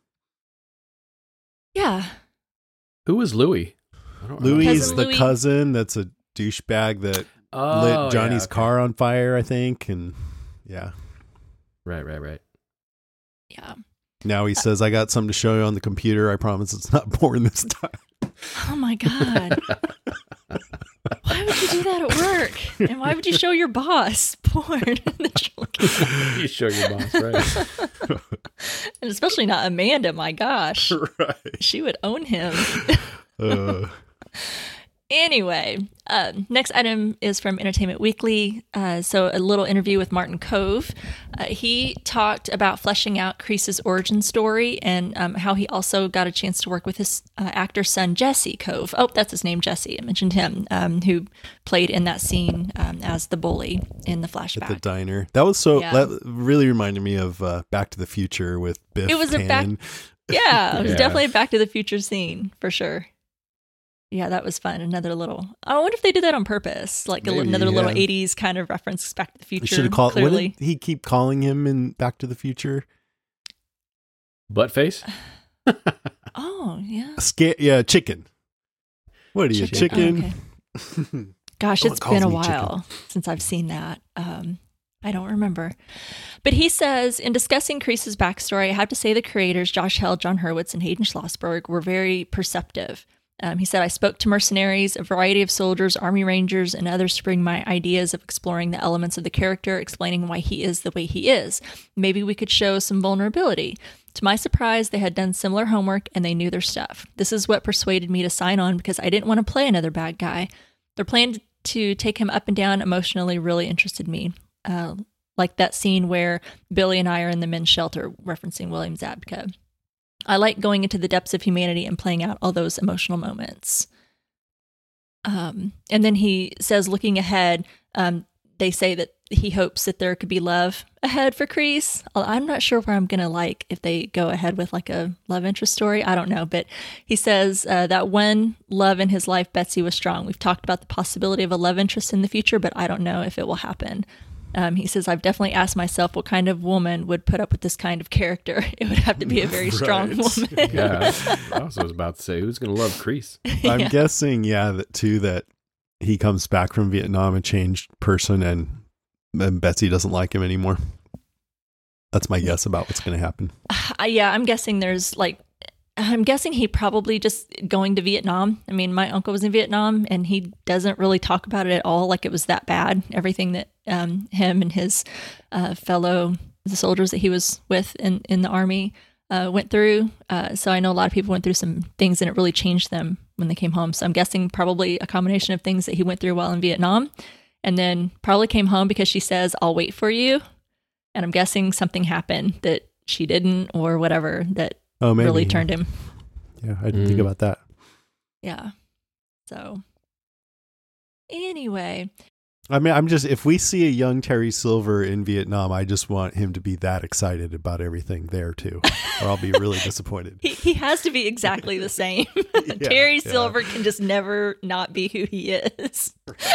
Yeah. Who was Louie? I don't Louis remember. is Cousin the Louis. cousin that's a douchebag that Oh, lit Johnny's yeah, okay. car on fire, I think. And yeah. Right, right, right. Yeah. Now he says, "I got something to show you on the computer. I promise it's not porn this time." Oh my God. Why would you do that at work? And why would you show your boss porn? You show your boss, right? And especially not Amanda, my gosh. Right. She would own him. Uh, Anyway, um, next item is from Entertainment Weekly. Uh, so a little interview with Martin Kove. Uh, he talked about fleshing out Kreese's origin story and um, how he also got a chance to work with his uh, actor son, Jesse Kove. Oh, that's his name, Jesse. I mentioned him, um, who played in that scene um, as the bully in the flashback. at the diner. That was so, Yeah. that really reminded me of uh, Back to the Future with Biff It was a back- Tannen. Yeah, it was Yeah. definitely a Back to the Future scene for sure. Yeah, that was fun. Another little. I wonder if they did that on purpose, like a, li- Maybe, another little yeah. eighties kind of reference Back to the They Future. should have called, what Clearly, did he keep calling him in Back to the Future? Butt face? oh yeah. Sca- yeah, chicken. What are you, Chicken. chicken? Oh, okay. Gosh, No one it's calls been a me while since I've seen that. Um, I don't remember. But he says, in discussing Kreese's backstory, I have to say the creators, Josh Held, John Hurwitz, and Hayden Schlossberg, were very perceptive. Um, he said, I spoke to mercenaries, a variety of soldiers, army rangers, and others to bring my ideas of exploring the elements of the character, explaining why he is the way he is. Maybe we could show some vulnerability. To my surprise, they had done similar homework and they knew their stuff. This is what persuaded me to sign on because I didn't want to play another bad guy. Their plan to take him up and down emotionally really interested me. Uh, like that scene where Billy and I are in the men's shelter, referencing William Zabka. I like going into the depths of humanity and playing out all those emotional moments. Um, and then he says, looking ahead, um, they say that he hopes that there could be love ahead for Kreese. I'm not sure where I'm going to like if they go ahead with like a love interest story. I don't know. But he says uh, that when love in his life, Betsy was strong. We've talked about the possibility of a love interest in the future, but I don't know if it will happen. Um, he says, I've definitely asked myself what kind of woman would put up with this kind of character. It would have to be a very strong Right. woman. Yeah, I also was about to say, who's going to love Kreese? I'm Yeah. guessing, yeah, that too, that he comes back from Vietnam a changed person and, and Betsy doesn't like him anymore. That's my guess about what's going to happen. Uh, yeah, I'm guessing there's like, I'm guessing he probably just going to Vietnam. I mean, my uncle was in Vietnam and he doesn't really talk about it at all. Like it was that bad. Everything that um, him and his uh, fellow the soldiers that he was with in, in the army uh, went through. Uh, so I know a lot of people went through some things and it really changed them when they came home. So I'm guessing probably a combination of things that he went through while in Vietnam and then probably came home because she says, I'll wait for you. And I'm guessing something happened that she didn't or whatever that Oh, maybe. really turned him. Yeah, I didn't think Mm. about that. Yeah. So anyway, I mean, I'm just, if we see a young Terry Silver in Vietnam, I just want him to be that excited about everything there too, or I'll be really disappointed. he, he has to be exactly the same. Yeah, Terry yeah. Silver can just never not be who he is.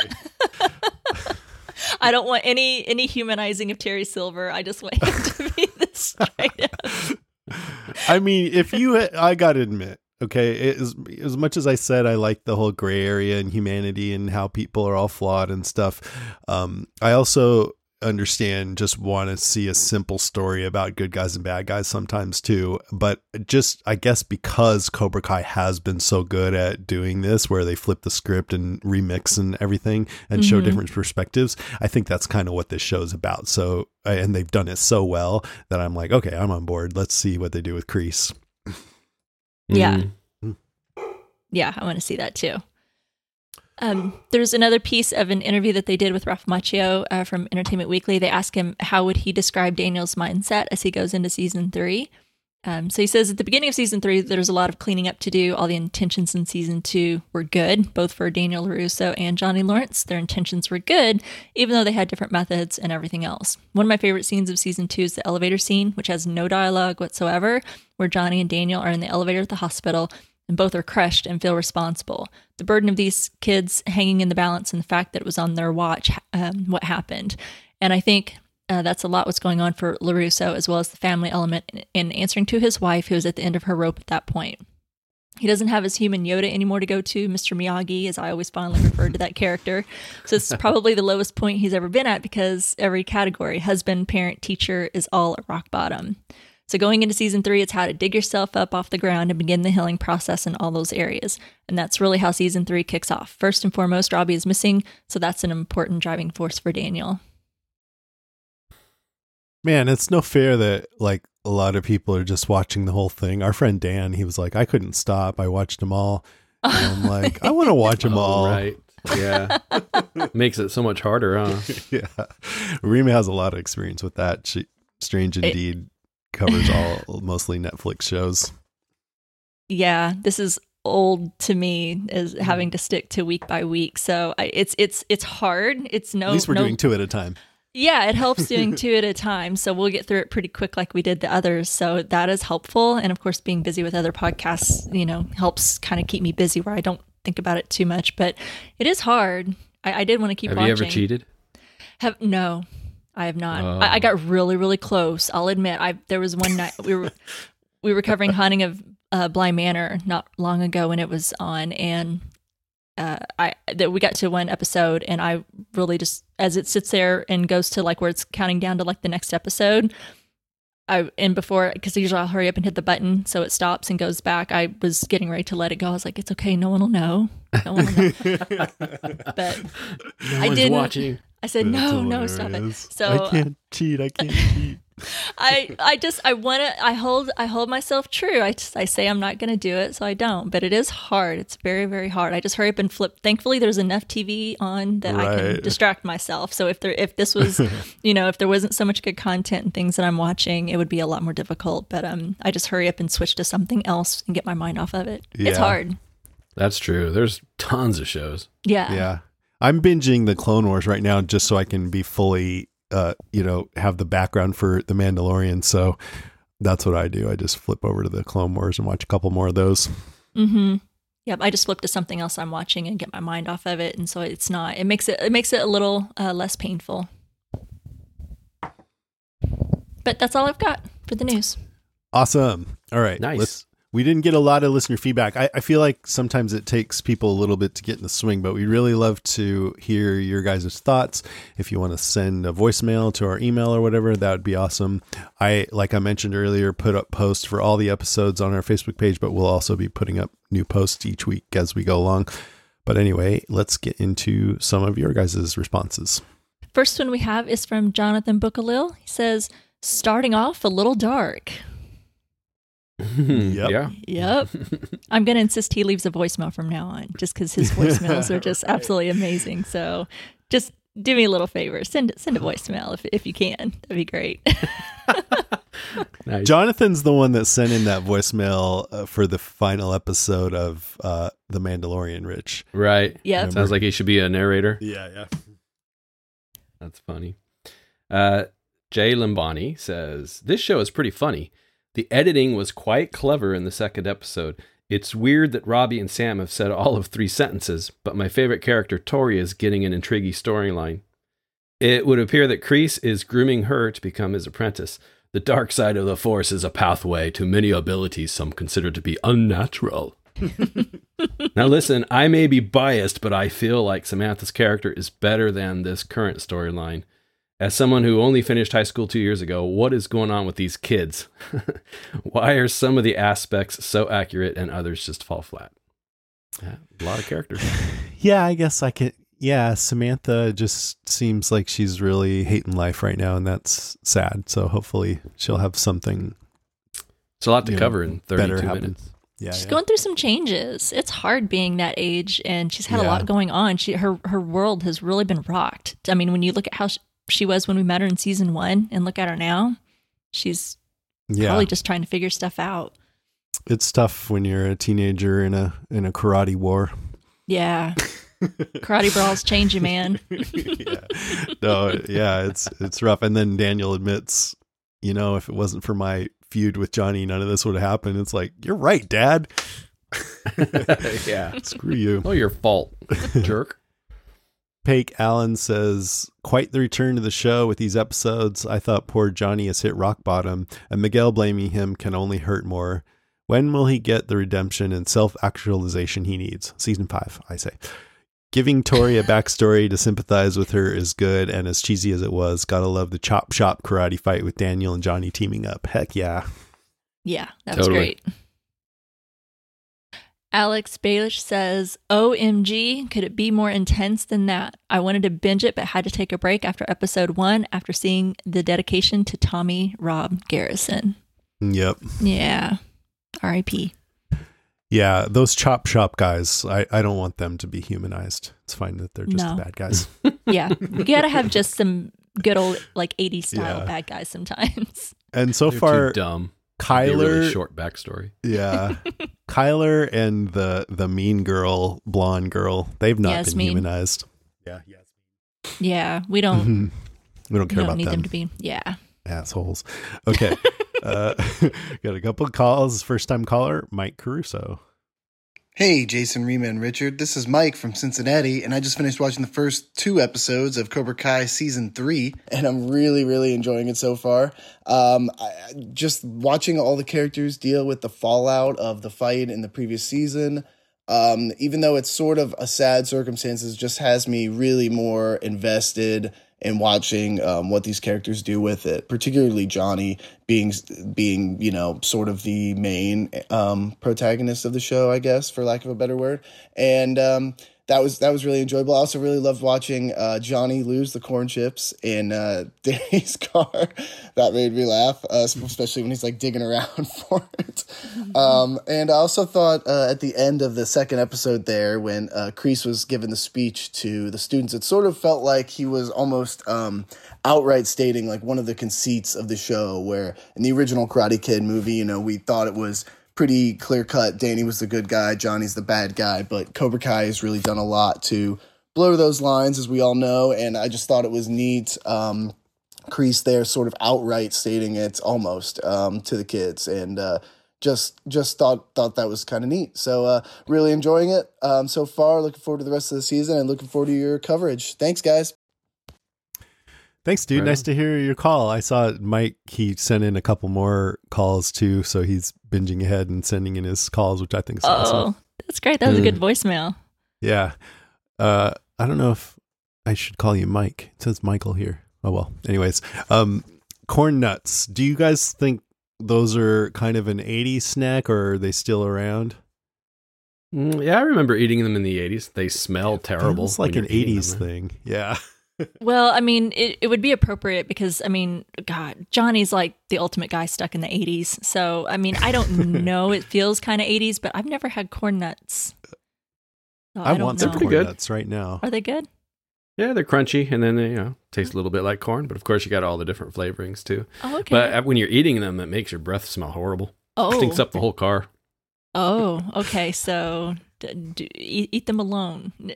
I don't want any any humanizing of Terry Silver. I just want him to be this straight up. I mean, if you, I got to admit, okay, it is, as much as I said I like the whole gray area and humanity and how people are all flawed and stuff, um, I also understand just want to see a simple story about good guys and bad guys sometimes too. But just, I guess because Cobra Kai has been so good at doing this, where they flip the script and remix and everything and show Mhm. different perspectives, I think that's kind of what this show's about. So, and they've done it so well that I'm like, okay, I'm on board. Let's see what they do with Kreese. Yeah. Mm. Yeah, I want to see that too. Um, there's another piece of an interview that they did with Ralph Macchio uh, from Entertainment Weekly. They ask him how would he describe Daniel's mindset as he goes into season three. Um, so he says at the beginning of season three, there's a lot of cleaning up to do. All the intentions in season two were good, both for Daniel LaRusso and Johnny Lawrence. Their intentions were good, even though they had different methods and everything else. One of my favorite scenes of season two is the elevator scene, which has no dialogue whatsoever, where Johnny and Daniel are in the elevator at the hospital and both are crushed and feel responsible. The burden of these kids hanging in the balance and the fact that it was on their watch, um, what happened. And I think uh, that's a lot what's going on for LaRusso, as well as the family element in, in answering to his wife, who was at the end of her rope at that point. He doesn't have his human Yoda anymore to go to, Mister Miyagi, as I always fondly referred to that character. So it's probably the lowest point he's ever been at because every category, husband, parent, teacher, is all at rock bottom. So going into season three, it's how to dig yourself up off the ground and begin the healing process in all those areas. And that's really how season three kicks off. First and foremost, Robbie is missing, so that's an important driving force for Daniel. Man, it's no fair that like a lot of people are just watching the whole thing. Our friend Dan, he was like, I couldn't stop. I watched them all. And I'm like, I want to watch them Oh, all. right. Yeah. Makes it so much harder, huh? Yeah. Rima has a lot of experience with that. She, Strange Indeed covers all mostly Netflix shows. Yeah, this is old to me, as having to stick to week by week. So I, it's it's it's hard. It's no. At least we're no, doing two at a time. Yeah, it helps doing two at a time. So we'll get through it pretty quick like we did the others. So that is helpful. And of course, being busy with other podcasts, you know, helps kind of keep me busy where I don't think about it too much. But it is hard. I, I did want to keep Have watching. you ever cheated? Have No, I have not. Oh. I, I got really, really close. I'll admit. I There was one night we were we were covering Haunting of uh, Bly Manor not long ago when it was on, and uh, I that we got to one episode, and I really just, as it sits there and goes to like where it's counting down to like the next episode, I and before, because usually I'll hurry up and hit the button so it stops and goes back. I was getting ready to let it go. I was like, it's okay, no one will know. No one will know. But No I one's didn't. watching. I said, That's no, no, stop it. hilarious. So I can't cheat. I can't cheat. I, I just, I want to, I hold, I hold myself true. I just, I say I'm not going to do it, so I don't. But it is hard. It's very, very hard. I just hurry up and flip. Thankfully, there's enough T V on that I can Right. distract myself. So if there, if this was, you know, if there wasn't so much good content and things that I'm watching, it would be a lot more difficult. But um, I just hurry up and switch to something else and get my mind off of it. Yeah. It's hard. That's true. There's tons of shows. Yeah. Yeah. I'm binging the Clone Wars right now just so I can be fully, uh, you know, have the background for the Mandalorian. So that's what I do. I just flip over to the Clone Wars and watch a couple more of those. Mm-hmm. Yep. I just flip to something else I'm watching and get my mind off of it, and so it's not. It makes it. It makes it a little uh, less painful. But that's all I've got for the news. Awesome. All right. Nice. Let's, we didn't get a lot of listener feedback. I, I feel like sometimes it takes people a little bit to get in the swing, but we'd really love to hear your guys' thoughts. If you want to send a voicemail to our email or whatever, that would be awesome. I, like I mentioned earlier, put up posts for all the episodes on our Facebook page, but we'll also be putting up new posts each week as we go along. But anyway, let's get into some of your guys' responses. First one we have is from Jonathan Bookalil. He says, starting off a little dark. Yep. Yeah. Yep. I'm going to insist he leaves a voicemail from now on, just because his voicemails are just absolutely amazing. So just do me a little favor. Send send a voicemail if, if you can. That'd be great. Nice. Jonathan's the one that sent in that voicemail uh, for the final episode of uh, The Mandalorian, Rich. Right. Yep. Sounds like he should be a narrator. Yeah, yeah. That's funny. Uh, Jay Limbani says, this show is pretty funny. The editing was quite clever in the second episode. It's weird that Robbie and Sam have said all of three sentences, but my favorite character, Tori, is getting an intriguing storyline. It would appear that Kreese is grooming her to become his apprentice. The dark side of the Force is a pathway to many abilities some consider to be unnatural. Now listen, I may be biased, but I feel like Samantha's character is better than this current storyline. As someone who only finished high school two years ago, what is going on with these kids? Why are some of the aspects so accurate and others just fall flat? Yeah, a lot of characters. Yeah, I guess I could. Yeah, Samantha just seems like she's really hating life right now, and that's sad. So hopefully she'll have something. It's a lot to you know, cover in better thirty-two happen. minutes. Yeah, She's yeah. going through some changes. It's hard being that age, and she's had a Yeah. lot going on. She her her world has really been rocked. I mean, when you look at how she, she was when we met her in season one, and look at her now, she's yeah. probably just trying to figure stuff out. It's tough when you're a teenager in a in a karate war. Yeah, karate brawls change you, man. yeah. No, yeah, it's it's rough. And then Daniel admits, you know, if it wasn't for my feud with Johnny, none of this would have happened. It's like, you're right, Dad. Yeah. Screw you. Oh, your fault, jerk. Paik Allen says, quite the return to the show with these episodes. I thought poor Johnny has hit rock bottom, and Miguel blaming him can only hurt more. When will he get the redemption and self-actualization he needs? Season five, I say. Giving Tori a backstory to sympathize with her is good, and as cheesy as it was, gotta love the chop shop karate fight with Daniel and Johnny teaming up. Heck yeah. Yeah, that was Totally. great. Alex Baelish says, O M G, could it be more intense than that? I wanted to binge it, but had to take a break after episode one after seeing the dedication to Tommy Rob Garrison. Yep. Yeah. R I P Yeah, those chop shop guys, I, I don't want them to be humanized. It's fine that they're just No. the bad guys. Yeah. You gotta have just some good old, like, eighties style Yeah. bad guys sometimes. And so They're far, too dumb. Be a Kyler, really short backstory. yeah, Kyler and the the mean girl, blonde girl, they've not been Yasmin. humanized. Yeah, yes. Yeah. We don't, We don't we care don't about need them. them. to be. Yeah. Assholes. Okay. uh, got a couple of calls. First time caller, Mike Caruso. Hey, Jason, Rima, and Richard. This is Mike from Cincinnati, and I just finished watching the first two episodes of Cobra Kai Season three, and I'm really, really enjoying it so far. Um, I, just watching all the characters deal with the fallout of the fight in the previous season, um, even though it's sort of a sad circumstances, just has me really more invested and watching um, what these characters do with it, particularly Johnny being, being you know, sort of the main um, protagonist of the show, I guess, for lack of a better word. And um, that was that was really enjoyable. I also really loved watching uh, Johnny lose the corn chips in uh, Danny's car. That made me laugh, uh, especially when he's like digging around for it. Um, and I also thought uh, at the end of the second episode there, when uh, Kreese was giving the speech to the students, it sort of felt like he was almost um, outright stating like one of the conceits of the show, where in the original Karate Kid movie, you know, we thought it was pretty clear-cut. Danny was the good guy, Johnny's the bad guy, but Cobra Kai has really done a lot to blur those lines, as we all know, and I just thought it was neat. Um, Kreese there sort of outright stating it almost um, to the kids, and uh, just just thought thought that was kind of neat. So uh, really enjoying it um, so far. Looking forward to the rest of the season, and looking forward to your coverage. Thanks, guys. Thanks, dude. Right nice on. to hear your call. I saw Mike, he sent in a couple more calls too, so he's binging ahead and sending in his calls, which I think is Oh, awesome. that's great. That was a Mm. good voicemail. Yeah. Uh, I don't know if I should call you Mike. It says Michael here. Oh, well. Anyways, um, corn nuts. Do you guys think those are kind of an eighties snack, or are they still around? Mm, yeah, I remember eating them in the eighties. They smell terrible. It's like when an you're eating eighties them. thing. Yeah. Well, I mean, it, it would be appropriate because, I mean, God, Johnny's like the ultimate guy stuck in the eighties. So, I mean, I don't know. It feels kind of eighties, but I've never had corn nuts. So I, don't want some know. Pretty corn good. nuts right now. Are they good? Yeah, they're crunchy, and then they, you know, taste a little bit like corn. But of course, you got all the different flavorings too. Oh, okay. But uh, when you're eating them, it makes your breath smell horrible. oh, Stinks up the whole car. oh, okay. So d- d- eat, eat them alone. Yeah,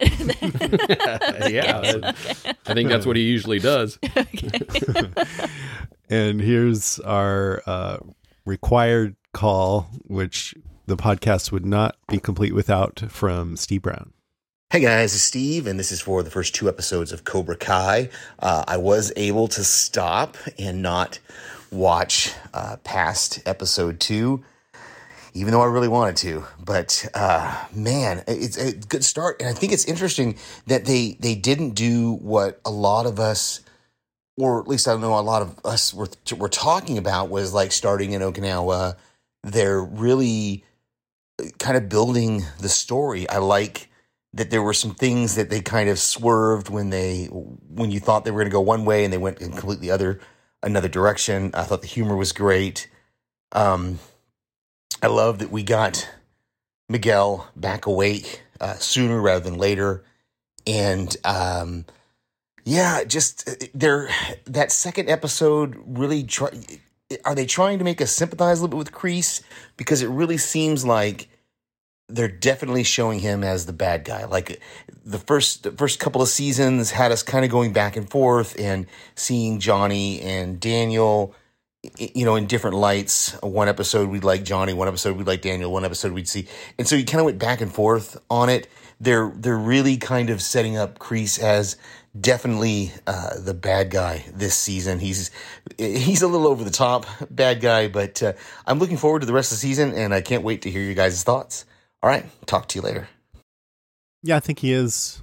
Okay, I- okay. I think that's what he usually does. Okay. And here's our uh, required call, which the podcast would not be complete without, from Steve Brown. Hey guys, it's Steve, and this is for the first two episodes of Cobra Kai. Uh, I was able to stop and not watch uh, past episode two, even though I really wanted to. But uh, man, it's a good start, and I think it's interesting that they they didn't do what a lot of us, or at least I know a lot of us were were talking about, was like starting in Okinawa. They're really kind of building the story. I like that there were some things that they kind of swerved when they when you thought they were going to go one way and they went in completely other another direction. I thought the humor was great. Um, I love that we got Miguel back awake uh, sooner rather than later, and um, yeah, just they're that second episode really try. Are they trying to make us sympathize a little bit with Kreese? Because it really seems like they're definitely showing him as the bad guy. Like the first the first couple of seasons had us kind of going back and forth and seeing Johnny and Daniel, you know, in different lights. One episode we'd like Johnny, one episode we'd like Daniel, one episode we'd see. And so you kind of went back and forth on it. They're they're really kind of setting up Kreese as definitely uh, the bad guy this season. He's he's a little over the top bad guy, but uh, I'm looking forward to the rest of the season, and I can't wait to hear your guys' thoughts. All right, talk to you later. Yeah, I think he is.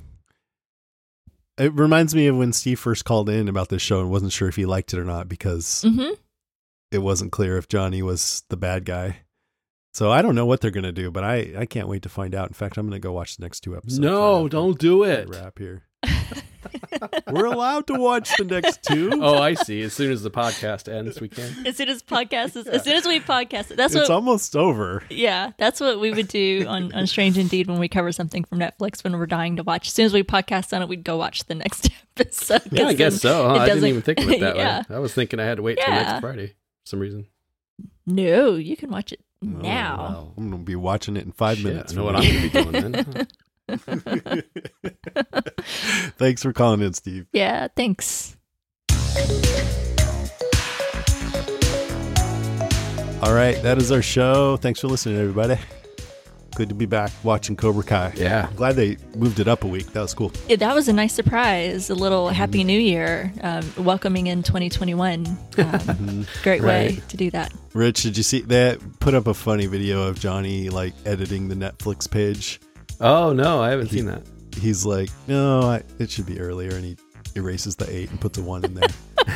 It reminds me of when Steve first called in about this show and wasn't sure if he liked it or not, because Mm-hmm. it wasn't clear if Johnny was the bad guy. So I don't know what they're going to do, but I, I can't wait to find out. In fact, I'm going to go watch the next two episodes. No, right don't do after it. we Wrap here. We're allowed to watch the next two. Oh, I see. As soon as the podcast ends, we can. As soon as podcast is, as soon as we podcast it, that's it's what. almost over. Yeah, that's what we would do on, on Strange Indeed when we cover something from Netflix when we're dying to watch. As soon as we podcast on it, we'd go watch the next episode. Yeah, I 'cause guess then so. Huh? it I didn't doesn't- even think of it that yeah. way. I was thinking I had to wait till Yeah. next Friday for some reason. No, you can watch it Oh, now. wow. I'm going to be watching it in five Shit, minutes. I know from what now. I'm going to be doing then. Thanks for calling in, Steve. Yeah, thanks. All right, that is our show. Thanks for listening, everybody. Good to be back watching Cobra Kai. Yeah. I'm glad they moved it up a week. That was cool. Yeah, that was a nice surprise. A little Happy New Year, um, welcoming in twenty twenty-one. Um, great way Right. to do that. Rich, did you see that? Put up a funny video of Johnny like editing the Netflix page. Oh, no, I haven't He- seen that. He's like, no, I, it should be earlier, and he erases the eight and puts a one in there.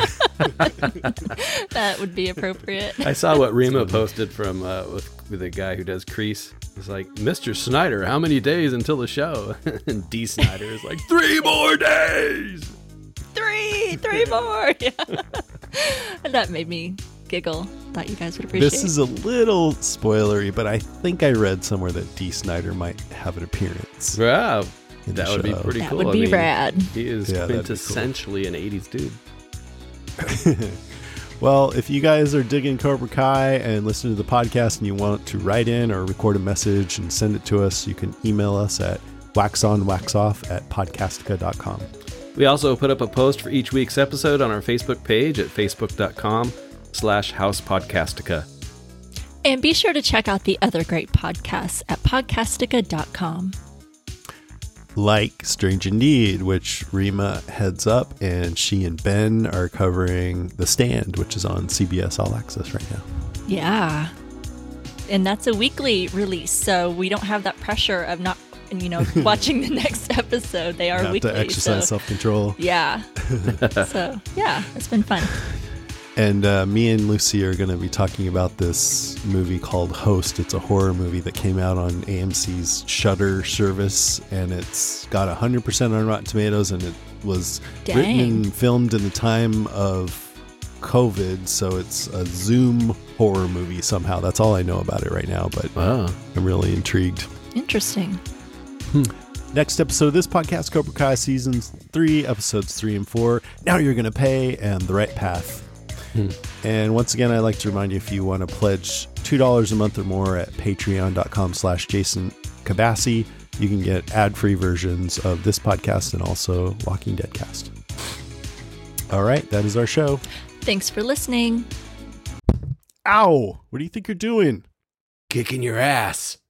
That would be appropriate. I saw what Rima posted from uh, with, with a guy who does Crease. He's like, Mister Snyder, how many days until the show? And D. Snyder is like, three more days. Three, three more. Yeah. And that made me giggle. Thought you guys would appreciate it. This is a little spoilery, but I think I read somewhere that D. Snyder might have an appearance. Wow. in the That would be show. pretty That cool. would I be mean, rad. He is Yeah, that'd be quintessentially an eighties dude. Well, if you guys are digging Cobra Kai and listening to the podcast and you want to write in or record a message and send it to us, you can email us at waxonwaxoff at podcastica dot com. We also put up a post for each week's episode on our Facebook page at facebook.com slash housepodcastica. And be sure to check out the other great podcasts at podcastica dot com. Like Strange Indeed, which Rima heads up, and she and Ben are covering The Stand, which is on C B S All Access right now. Yeah. And that's a weekly release, so we don't have that pressure of not, you know, watching the next episode. They are You have weekly. to exercise so, self-control. yeah. So, yeah, it's been fun. And uh, me and Lucy are going to be talking about this movie called Host. It's a horror movie that came out on A M C's Shudder service, and it's got one hundred percent on Rotten Tomatoes, and it was Dang. written and filmed in the time of COVID, so it's a Zoom horror movie somehow. That's all I know about it right now, but Wow. I'm really intrigued. Interesting. Next episode of this podcast, Cobra Kai Season three, Episodes three and four, Now You're Gonna Pay, and The Right Path. And once again, I'd like to remind you, if you want to pledge two dollars a month or more at patreon.com slash Jason Kabassi, you can get ad-free versions of this podcast and also Walking Dead Cast. All right, that is our show. Thanks for listening. Ow! What do you think you're doing? Kicking your ass.